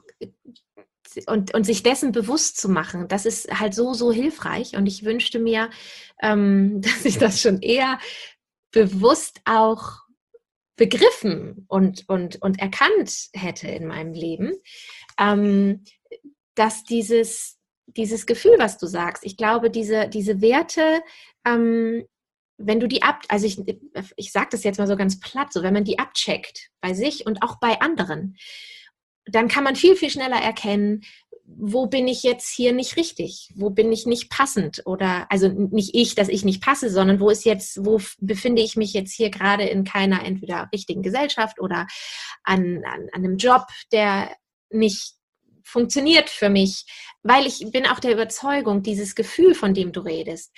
und, und sich dessen bewusst zu machen, das ist halt so, so hilfreich. Und ich wünschte mir, ähm, dass ich das schon eher bewusst auch begriffen und, und, und erkannt hätte in meinem Leben, ähm, dass dieses, dieses Gefühl, was du sagst, ich glaube, diese, diese Werte, ähm, wenn du die ab, also ich, ich sage das jetzt mal so ganz platt, so wenn man die abcheckt bei sich und auch bei anderen, dann kann man viel, viel schneller erkennen, wo bin ich jetzt hier nicht richtig, wo bin ich nicht passend oder, also nicht ich, dass ich nicht passe, sondern wo ist jetzt, wo befinde ich mich jetzt hier gerade in keiner entweder richtigen Gesellschaft oder an, an, an einem Job, der nicht funktioniert für mich, weil ich bin auch der Überzeugung, dieses Gefühl, von dem du redest,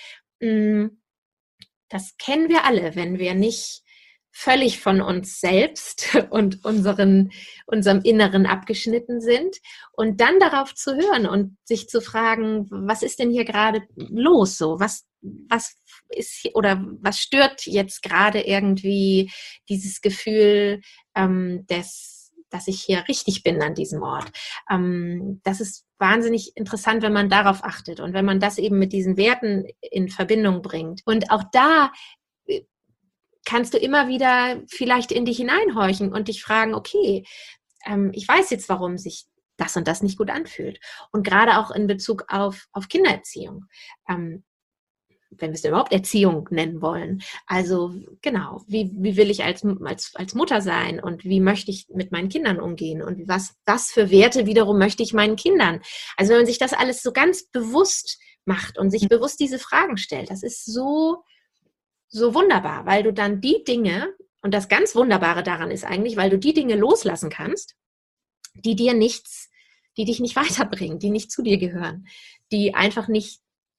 das kennen wir alle, wenn wir nicht völlig von uns selbst und unseren, unserem Inneren abgeschnitten sind und dann darauf zu hören und sich zu fragen, was ist denn hier gerade los so? Was, was ist hier, oder was stört jetzt gerade irgendwie dieses Gefühl ähm, des, dass ich hier richtig bin an diesem Ort? Ähm, das ist wahnsinnig interessant, wenn man darauf achtet und wenn man das eben mit diesen Werten in Verbindung bringt. Und auch da kannst du immer wieder vielleicht in dich hineinhorchen und dich fragen, okay, ähm, ich weiß jetzt, warum sich das und das nicht gut anfühlt. Und gerade auch in Bezug auf, auf Kindererziehung. Ähm, wenn wir es überhaupt Erziehung nennen wollen. Also genau, wie, wie will ich als, als, als Mutter sein und wie möchte ich mit meinen Kindern umgehen und was, was für Werte wiederum möchte ich meinen Kindern. Also wenn man sich das alles so ganz bewusst macht und sich bewusst diese Fragen stellt, das ist so, so wunderbar, weil du dann die Dinge, und das ganz Wunderbare daran ist eigentlich, weil du die Dinge loslassen kannst, die dir nichts, die dich nicht weiterbringen, die nicht zu dir gehören, die einfach nicht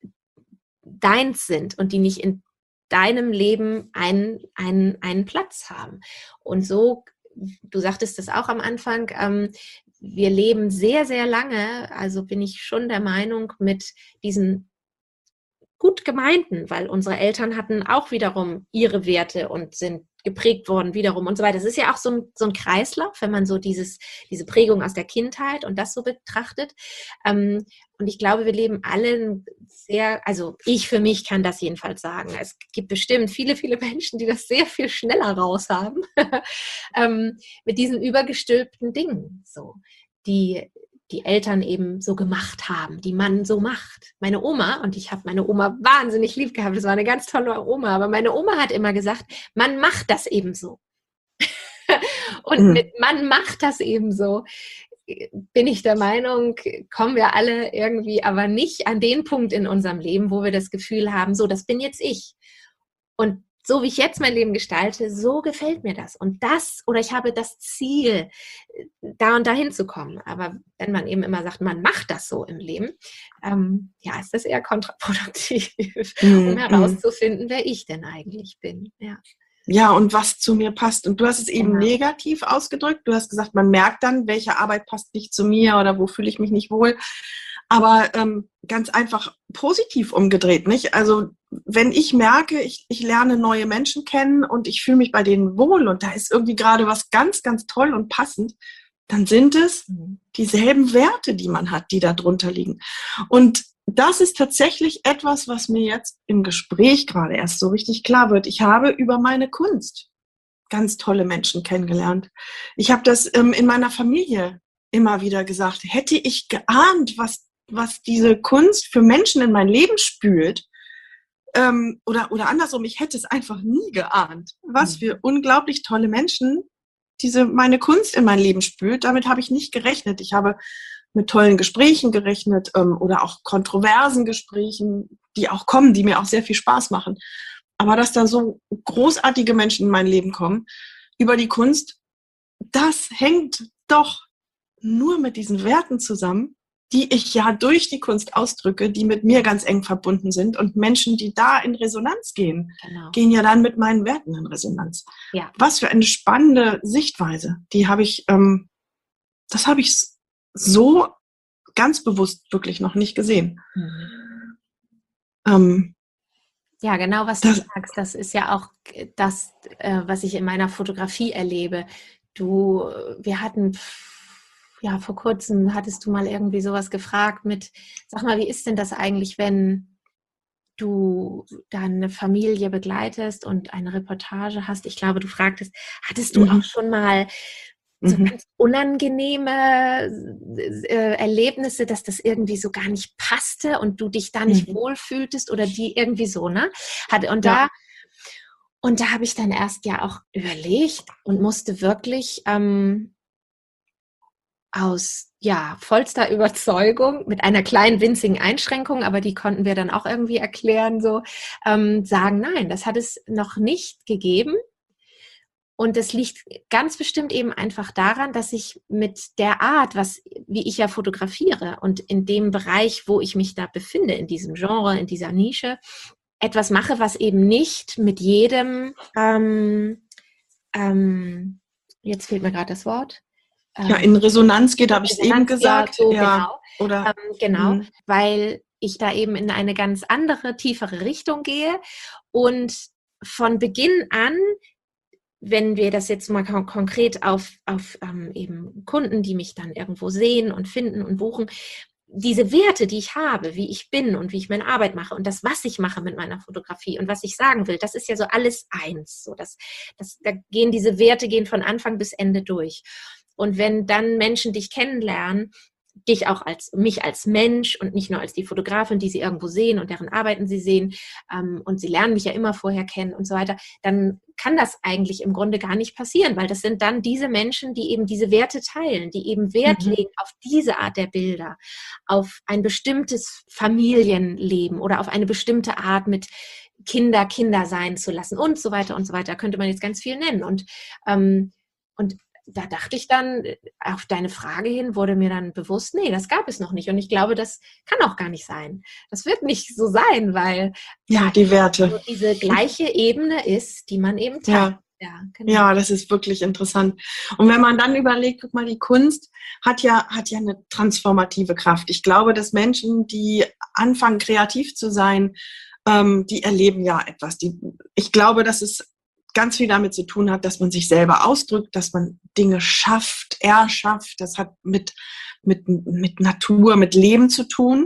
deins sind und die nicht in deinem Leben einen, einen, einen Platz haben. Und so, du sagtest das auch am Anfang, ähm, wir leben sehr, sehr lange, also bin ich schon der Meinung, mit diesen gut gemeinten, weil unsere Eltern hatten auch wiederum ihre Werte und sind geprägt worden wiederum und so weiter. Das ist ja auch so ein, so ein Kreislauf, wenn man so dieses, diese Prägung aus der Kindheit und das so betrachtet. Ähm, und ich glaube, wir leben alle sehr, also ich für mich kann das jedenfalls sagen. Es gibt bestimmt viele, viele Menschen, die das sehr viel schneller raus haben, ähm, mit diesen übergestülpten Dingen, so, die die Eltern eben so gemacht haben, die man so macht. Meine Oma, und ich habe meine Oma wahnsinnig lieb gehabt, das war eine ganz tolle Oma, aber meine Oma hat immer gesagt, man macht das eben so. Und mhm. mit man macht das eben so, bin ich der Meinung, kommen wir alle irgendwie aber nicht an den Punkt in unserem Leben, wo wir das Gefühl haben, so, das bin jetzt ich. Und so wie ich jetzt mein Leben gestalte, so gefällt mir das. Und das, oder ich habe das Ziel, da und dahin zu kommen. Aber wenn man eben immer sagt, man macht das so im Leben, ähm, ja, ist das eher kontraproduktiv, mm, um herauszufinden, mm. wer ich denn eigentlich bin. Ja. Ja, und was zu mir passt. Und du hast es eben genau. negativ ausgedrückt. Du hast gesagt, man merkt dann, welche Arbeit passt nicht zu mir oder wo fühle ich mich nicht wohl. Aber ähm, ganz einfach positiv umgedreht, nicht? Also wenn ich merke, ich, ich lerne neue Menschen kennen und ich fühle mich bei denen wohl und da ist irgendwie gerade was ganz, ganz toll und passend, dann sind es dieselben Werte, die man hat, die da drunter liegen. Und das ist tatsächlich etwas, was mir jetzt im Gespräch gerade erst so richtig klar wird. Ich habe über meine Kunst ganz tolle Menschen kennengelernt. Ich habe das ähm, in meiner Familie immer wieder gesagt. Hätte ich geahnt, was was diese Kunst für Menschen in mein Leben spült, ähm, oder, oder andersrum, ich hätte es einfach nie geahnt, was für unglaublich tolle Menschen diese meine Kunst in mein Leben spült. Damit habe ich nicht gerechnet. Ich habe mit tollen Gesprächen gerechnet ähm, oder auch kontroversen Gesprächen, die auch kommen, die mir auch sehr viel Spaß machen. Aber dass da so großartige Menschen in mein Leben kommen, über die Kunst, das hängt doch nur mit diesen Werten zusammen, die ich ja durch die Kunst ausdrücke, die mit mir ganz eng verbunden sind. Und Menschen, die da in Resonanz gehen, genau. gehen ja dann mit meinen Werten in Resonanz. Ja. Was für eine spannende Sichtweise. Die habe ich, ähm, das habe ich so ganz bewusst wirklich noch nicht gesehen. Mhm. Ähm, ja, genau, was das, du sagst. Das ist ja auch das, äh, was ich in meiner Fotografie erlebe. Du, wir hatten... Ja, vor kurzem hattest du mal irgendwie sowas gefragt mit, sag mal, wie ist denn das eigentlich, wenn du deine Familie begleitest und eine Reportage hast? Ich glaube, du fragtest, hattest du mhm. auch schon mal so mhm. ganz unangenehme äh, Erlebnisse, dass das irgendwie so gar nicht passte und du dich da nicht mhm. wohlfühltest oder die irgendwie so, ne? Hat, und ja. da und da habe ich dann erst ja auch überlegt und musste wirklich ähm, aus ja, vollster Überzeugung, mit einer kleinen winzigen Einschränkung, aber die konnten wir dann auch irgendwie erklären, so ähm, sagen, nein, das hat es noch nicht gegeben. Und das liegt ganz bestimmt eben einfach daran, dass ich mit der Art, was, wie ich ja fotografiere und in dem Bereich, wo ich mich da befinde, in diesem Genre, in dieser Nische, etwas mache, was eben nicht mit jedem, ähm, ähm, jetzt fehlt mir gerade das Wort, ja, in Resonanz geht, habe ich es eben gesagt. Ja, so, ja, genau, oder, ähm, genau mh. weil ich da eben in eine ganz andere, tiefere Richtung gehe und von Beginn an, wenn wir das jetzt mal kon- konkret auf, auf ähm, eben Kunden, die mich dann irgendwo sehen und finden und buchen, diese Werte, die ich habe, wie ich bin und wie ich meine Arbeit mache und das, was ich mache mit meiner Fotografie und was ich sagen will, das ist ja so alles eins. So, das, das, da gehen diese Werte gehen von Anfang bis Ende durch. Und wenn dann Menschen dich kennenlernen dich auch als mich als Mensch und nicht nur als die Fotografin, die sie irgendwo sehen und deren Arbeiten sie sehen, ähm, und sie lernen mich ja immer vorher kennen und so weiter, dann kann das eigentlich im Grunde gar nicht passieren, weil das sind dann diese Menschen, die eben diese Werte teilen, die eben Wert Mhm. legen auf diese Art der Bilder, auf ein bestimmtes Familienleben oder auf eine bestimmte Art mit Kinder Kinder sein zu lassen und so weiter und so weiter. Da könnte man jetzt ganz viel nennen. Und, ähm, und da dachte ich dann, auf deine Frage hin wurde mir dann bewusst, nee, das gab es noch nicht. Und ich glaube, das kann auch gar nicht sein. Das wird nicht so sein, weil Ja, die Werte. diese gleiche Ebene ist, die man eben teilt. Ja. Ja, genau. Ja, das ist wirklich interessant. Und wenn man dann überlegt, guck mal, die Kunst hat ja, hat ja eine transformative Kraft. Ich glaube, dass Menschen, die anfangen, kreativ zu sein, ähm, die erleben ja etwas. Die, ich glaube, dass es ganz viel damit zu tun hat, dass man sich selber ausdrückt, dass man Dinge schafft, erschafft. Das hat mit, mit, mit Natur, mit Leben zu tun.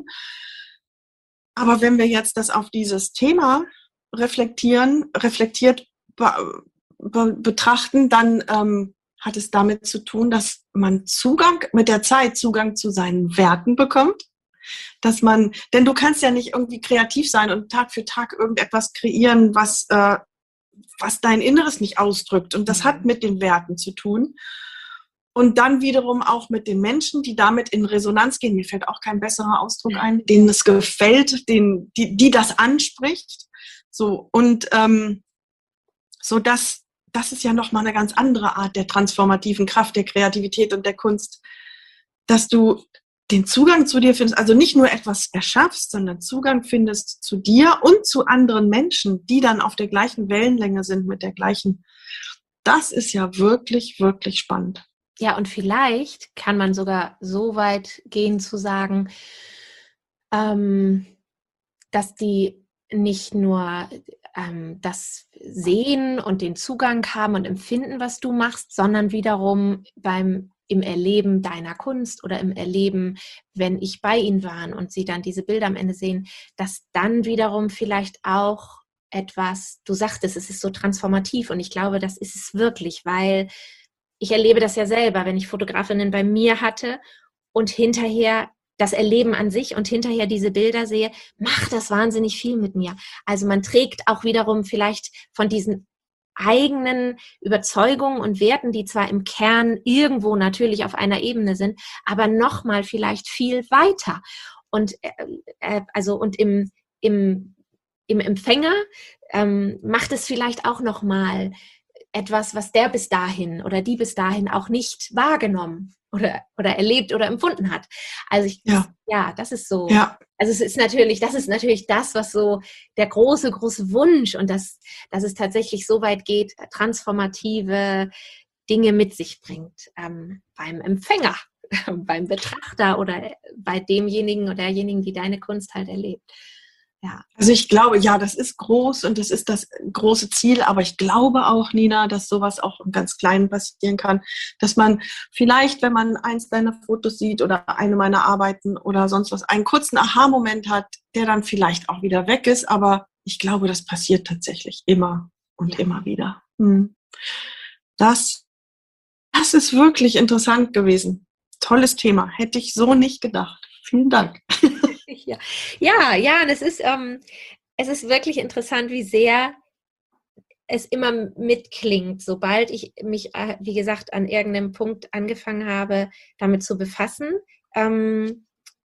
Aber wenn wir jetzt das auf dieses Thema reflektieren, reflektiert be- be- betrachten, dann ähm, hat es damit zu tun, dass man Zugang, mit der Zeit Zugang zu seinen Werten bekommt. Dass man, denn du kannst ja nicht irgendwie kreativ sein und Tag für Tag irgendetwas kreieren, was, äh, was dein Inneres nicht ausdrückt. Und das hat mit den Werten zu tun. Und dann wiederum auch mit den Menschen, die damit in Resonanz gehen. Mir fällt auch kein besserer Ausdruck ein, denen es gefällt, denen, die, die das anspricht. So, und ähm, so dass das ist ja nochmal eine ganz andere Art der transformativen Kraft, der Kreativität und der Kunst, dass du den Zugang zu dir findest, also nicht nur etwas erschaffst, sondern Zugang findest zu dir und zu anderen Menschen, die dann auf der gleichen Wellenlänge sind mit der gleichen. Das ist ja wirklich, wirklich spannend. Ja, und vielleicht kann man sogar so weit gehen zu sagen, ähm, dass die nicht nur ähm, das sehen und den Zugang haben und empfinden, was du machst, sondern wiederum beim im Erleben deiner Kunst oder im Erleben, wenn ich bei ihnen war und sie dann diese Bilder am Ende sehen, dass dann wiederum vielleicht auch etwas, du sagtest, es ist so transformativ und ich glaube, das ist es wirklich, weil ich erlebe das ja selber, wenn ich Fotografinnen bei mir hatte und hinterher das Erleben an sich und hinterher diese Bilder sehe, macht das wahnsinnig viel mit mir. Also man trägt auch wiederum vielleicht von diesen eigenen Überzeugungen und Werten, die zwar im Kern irgendwo natürlich auf einer Ebene sind, aber nochmal vielleicht viel weiter. Und äh, also und im, im, im Empfänger ähm, macht es vielleicht auch nochmal etwas, was der bis dahin oder die bis dahin auch nicht wahrgenommen oder, oder erlebt oder empfunden hat. Also ich, Ja, ja, das ist so. ja. Also es ist natürlich, das ist natürlich das, was so der große, große Wunsch und das, dass es tatsächlich so weit geht, transformative Dinge mit sich bringt ähm, beim Empfänger, beim Betrachter oder bei demjenigen oder derjenigen, die deine Kunst halt erlebt. Ja. Also ich glaube, ja, das ist groß und das ist das große Ziel, aber ich glaube auch, Nina, dass sowas auch im ganz Kleinen passieren kann, dass man vielleicht, wenn man eins deiner Fotos sieht oder eine meiner Arbeiten oder sonst was, einen kurzen Aha-Moment hat, der dann vielleicht auch wieder weg ist, aber ich glaube, das passiert tatsächlich immer und ja. immer wieder. Hm. Das, das ist wirklich interessant gewesen. Tolles Thema, hätte ich so nicht gedacht. Vielen Dank. Ja, ja, ja, und es ist, ähm, es ist wirklich interessant, wie sehr es immer mitklingt, sobald ich mich, äh, wie gesagt, an irgendeinem Punkt angefangen habe, damit zu befassen, ähm,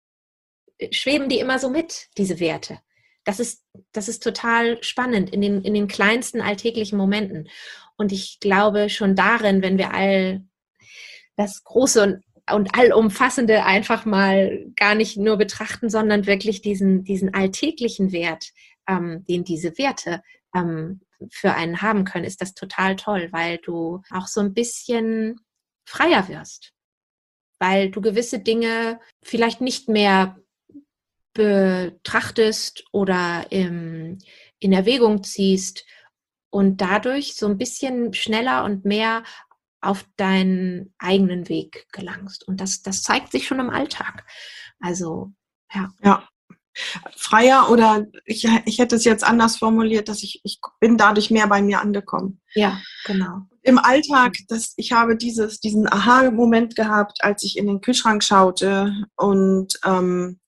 schweben die immer so mit, diese Werte. Das ist, das ist total spannend in den, in den kleinsten alltäglichen Momenten. Und ich glaube schon darin, wenn wir all das Große und und allumfassende einfach mal gar nicht nur betrachten, sondern wirklich diesen, diesen alltäglichen Wert, ähm, den diese Werte ähm, für einen haben können, ist das total toll, weil du auch so ein bisschen freier wirst, weil du gewisse Dinge vielleicht nicht mehr betrachtest oder im, in Erwägung ziehst und dadurch so ein bisschen schneller und mehr auf deinen eigenen Weg gelangst. Und das, das zeigt sich schon im Alltag. Also, ja. Ja. Freier oder ich, ich hätte es jetzt anders formuliert, dass ich, ich bin dadurch mehr bei mir angekommen. Ja, genau. im Alltag, das, ich habe dieses, diesen Aha-Moment gehabt, als ich in den Kühlschrank schaute und ähm,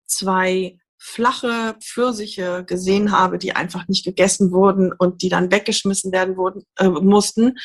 zwei flache Pfirsiche gesehen habe, die einfach nicht gegessen wurden und die dann weggeschmissen werden wurden, äh, mussten.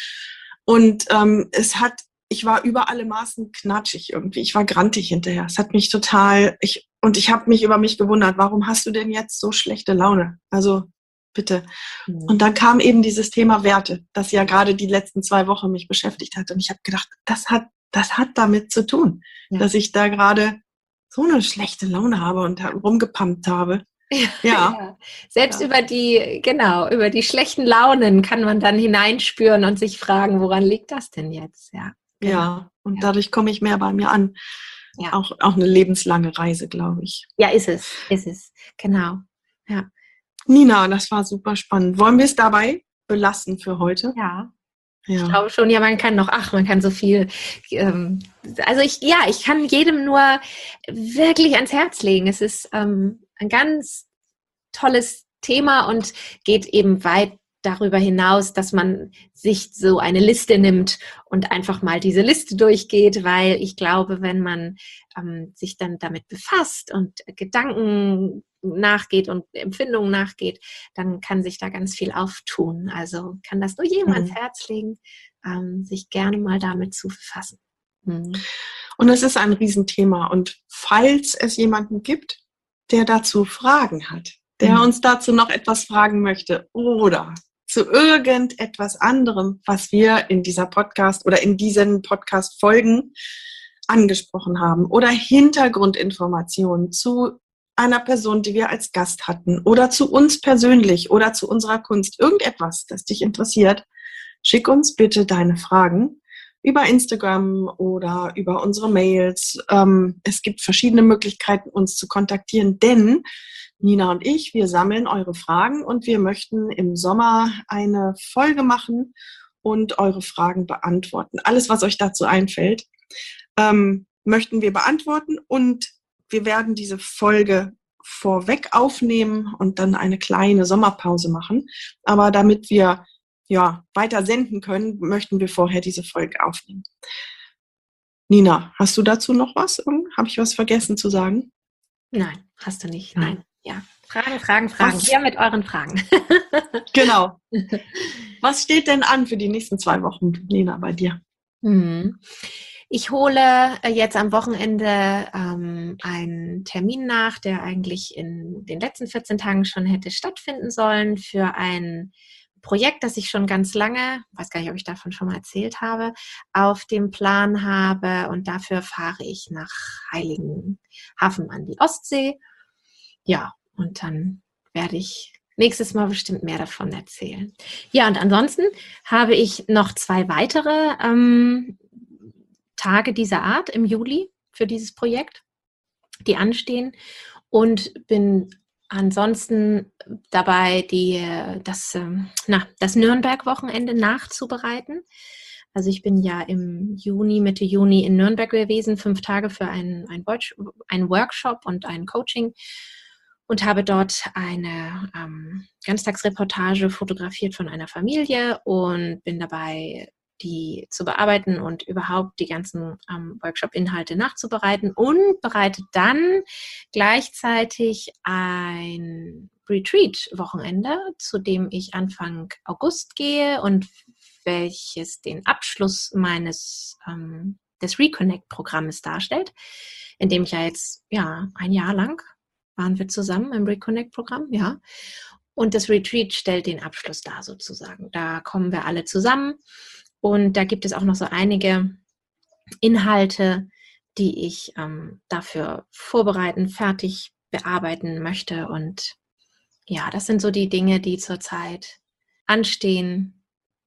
Und ähm, es hat, ich war über alle Maßen knatschig irgendwie. Ich war grantig hinterher. Es hat mich total, ich, und ich habe mich über mich gewundert, warum hast du denn jetzt so schlechte Laune? Also bitte. Mhm. Und dann kam eben dieses Thema Werte, das ja gerade die letzten zwei Wochen mich beschäftigt hat. Und ich habe gedacht, das hat, das hat damit zu tun, Ja. dass ich da gerade so eine schlechte Laune habe und rumgepumpt habe. Ja. Ja. Ja. Selbst Ja. über die, genau, über die schlechten Launen kann man dann hineinspüren und sich fragen, woran liegt das denn jetzt? Ja, genau. Ja, und Ja. dadurch komme ich mehr bei mir an. Ja. Auch, auch eine lebenslange Reise, glaube ich. Ja, ist es, ist es, genau. Ja. Nina, das war super spannend. Wollen wir es dabei belassen für heute? Ja. Ja. Ich glaube schon, ja, man kann noch, ach, man kann so viel, ähm, also ich, ja, ich kann jedem nur wirklich ans Herz legen. Es ist ähm, ein ganz tolles Thema und geht eben weit darüber hinaus, dass man sich so eine Liste nimmt und einfach mal diese Liste durchgeht, weil ich glaube, wenn man ähm, sich dann damit befasst und Gedanken nachgeht und Empfindungen nachgeht, dann kann sich da ganz viel auftun. Also kann das nur jedem Mhm. ans Herz legen, ähm, sich gerne mal damit zu befassen. Mhm. Und es ist ein Riesenthema. Und falls es jemanden gibt, der dazu Fragen hat, der Mhm. uns dazu noch etwas fragen möchte oder zu irgendetwas anderem, was wir in dieser Podcast oder in diesen Podcast-Folgen angesprochen haben oder Hintergrundinformationen zu einer Person, die wir als Gast hatten oder zu uns persönlich oder zu unserer Kunst, irgendetwas, das dich interessiert, schick uns bitte deine Fragen über Instagram oder über unsere Mails. Ähm, es gibt verschiedene Möglichkeiten, uns zu kontaktieren, denn Nina und ich, wir sammeln eure Fragen und wir möchten im Sommer eine Folge machen und eure Fragen beantworten. Alles, was euch dazu einfällt, ähm, möchten wir beantworten und wir werden diese Folge vorweg aufnehmen und dann eine kleine Sommerpause machen. Aber damit wir ja, weiter senden können, möchten wir vorher diese Folge aufnehmen. Nina, hast du dazu noch was? Habe ich was vergessen zu sagen? Nein, hast du nicht. Nein. Nein. Ja. Fragen, Fragen, Fragen. Was? Hier mit euren Fragen. Genau. Was steht denn an für die nächsten zwei Wochen, Nina, bei dir? Mhm. Ich hole jetzt am Wochenende ähm, einen Termin nach, der eigentlich in den letzten vierzehn Tagen schon hätte stattfinden sollen, für ein Projekt, das ich schon ganz lange, weiß gar nicht, ob ich davon schon mal erzählt habe, auf dem Plan habe. Und dafür fahre ich nach Heiligenhafen an die Ostsee. Ja, und dann werde ich nächstes Mal bestimmt mehr davon erzählen. Ja, und ansonsten habe ich noch zwei weitere ähm, Tage dieser Art im Juli für dieses Projekt, die anstehen, und bin ansonsten dabei, die, das, na, das Nürnberg-Wochenende nachzubereiten. Also ich bin ja im Juni, Mitte Juni in Nürnberg gewesen, fünf Tage für einen, einen Workshop und ein Coaching und habe dort eine ähm, Ganztagsreportage fotografiert von einer Familie und bin dabei, die zu bearbeiten und überhaupt die ganzen ähm, Workshop-Inhalte nachzubereiten und bereite dann gleichzeitig ein Retreat-Wochenende, zu dem ich Anfang August gehe und welches den Abschluss meines ähm, des Reconnect-Programmes darstellt, in dem ich ja jetzt ja ein Jahr lang waren wir zusammen im Reconnect-Programm, ja. Und das Retreat stellt den Abschluss dar sozusagen. Da kommen wir alle zusammen. Und da gibt es auch noch so einige Inhalte, die ich ähm, dafür vorbereiten, fertig bearbeiten möchte. Und ja, das sind so die Dinge, die zurzeit anstehen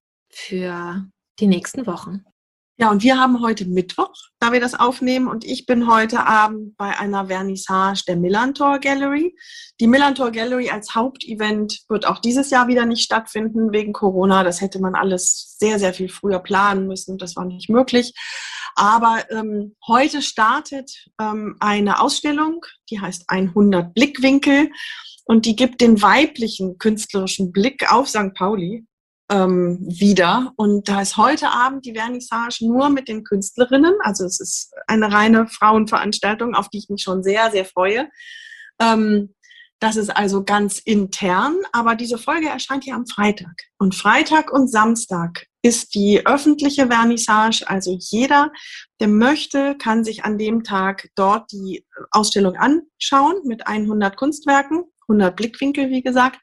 für die nächsten Wochen. Ja, und wir haben heute Mittwoch, da wir das aufnehmen, und ich bin heute Abend bei einer Vernissage der Millantor Gallery. Die Millantor Gallery als Hauptevent wird auch dieses Jahr wieder nicht stattfinden wegen Corona. Das hätte man alles sehr, sehr viel früher planen müssen. Das war nicht möglich. Aber ähm, heute startet ähm, eine Ausstellung, die heißt hundert Blickwinkel, und die gibt den weiblichen künstlerischen Blick auf Sankt Pauli. ähm, wieder. Und da ist heute Abend die Vernissage nur mit den Künstlerinnen. Also es ist eine reine Frauenveranstaltung, auf die ich mich schon sehr, sehr freue. Ähm, Das ist also ganz intern, aber diese Folge erscheint ja am Freitag. Und Freitag und Samstag ist die öffentliche Vernissage. Also jeder, der möchte, kann sich an dem Tag dort die Ausstellung anschauen mit hundert Kunstwerken, hundert Blickwinkel, wie gesagt.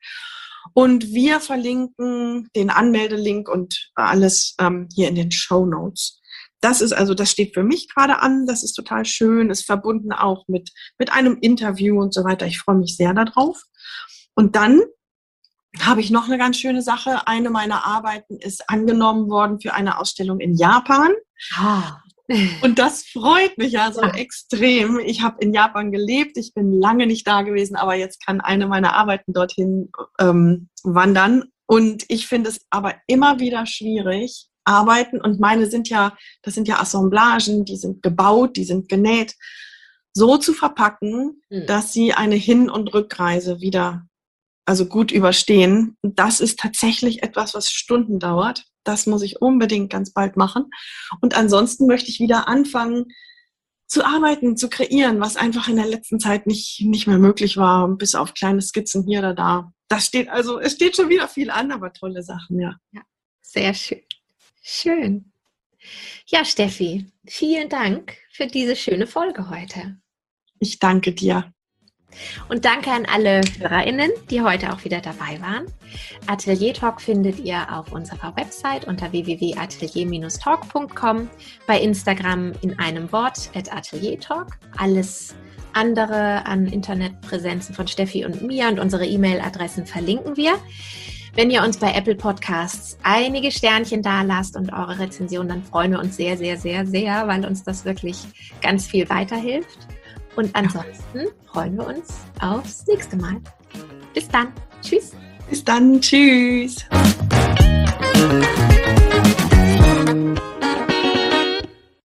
Und wir verlinken den Anmeldelink und alles ähm, hier in den Shownotes. Das ist also, das steht für mich gerade an. Das ist total schön. Ist verbunden auch mit, mit einem Interview und so weiter. Ich freue mich sehr darauf. Und dann habe ich noch eine ganz schöne Sache. Eine meiner Arbeiten ist angenommen worden für eine Ausstellung in Japan. Ah. Und das freut mich ja so Ja. extrem. Ich habe in Japan gelebt. Ich bin lange nicht da gewesen, aber jetzt kann eine meiner Arbeiten dorthin ähm, wandern. Und ich finde es aber immer wieder schwierig, Arbeiten, und meine sind ja, das sind ja Assemblagen, die sind gebaut, die sind genäht, so zu verpacken, Hm. dass sie eine Hin- und Rückreise wieder, also gut überstehen. Und das ist tatsächlich etwas, was Stunden dauert. Das muss ich unbedingt ganz bald machen. Und ansonsten möchte ich wieder anfangen zu arbeiten, zu kreieren, was einfach in der letzten Zeit nicht, nicht mehr möglich war, bis auf kleine Skizzen hier oder da. Das steht also, es steht schon wieder viel an, aber tolle Sachen, ja. Ja, sehr schön. Schön. Ja, Steffi, vielen Dank für diese schöne Folge heute. Ich danke dir. Und danke an alle HörerInnen, die heute auch wieder dabei waren. Atelier Talk findet ihr auf unserer Website unter w w w punkt atelier Bindestrich talk punkt com, bei Instagram in einem Wort at Atelier Talk. Alles andere an Internetpräsenzen von Steffi und mir und unsere E-Mail-Adressen verlinken wir. Wenn ihr uns bei Apple Podcasts einige Sternchen da lasst und eure Rezension, dann freuen wir uns sehr, sehr, sehr, sehr, weil uns das wirklich ganz viel weiterhilft. Und ansonsten freuen wir uns aufs nächste Mal. Bis dann. Tschüss. Bis dann. Tschüss.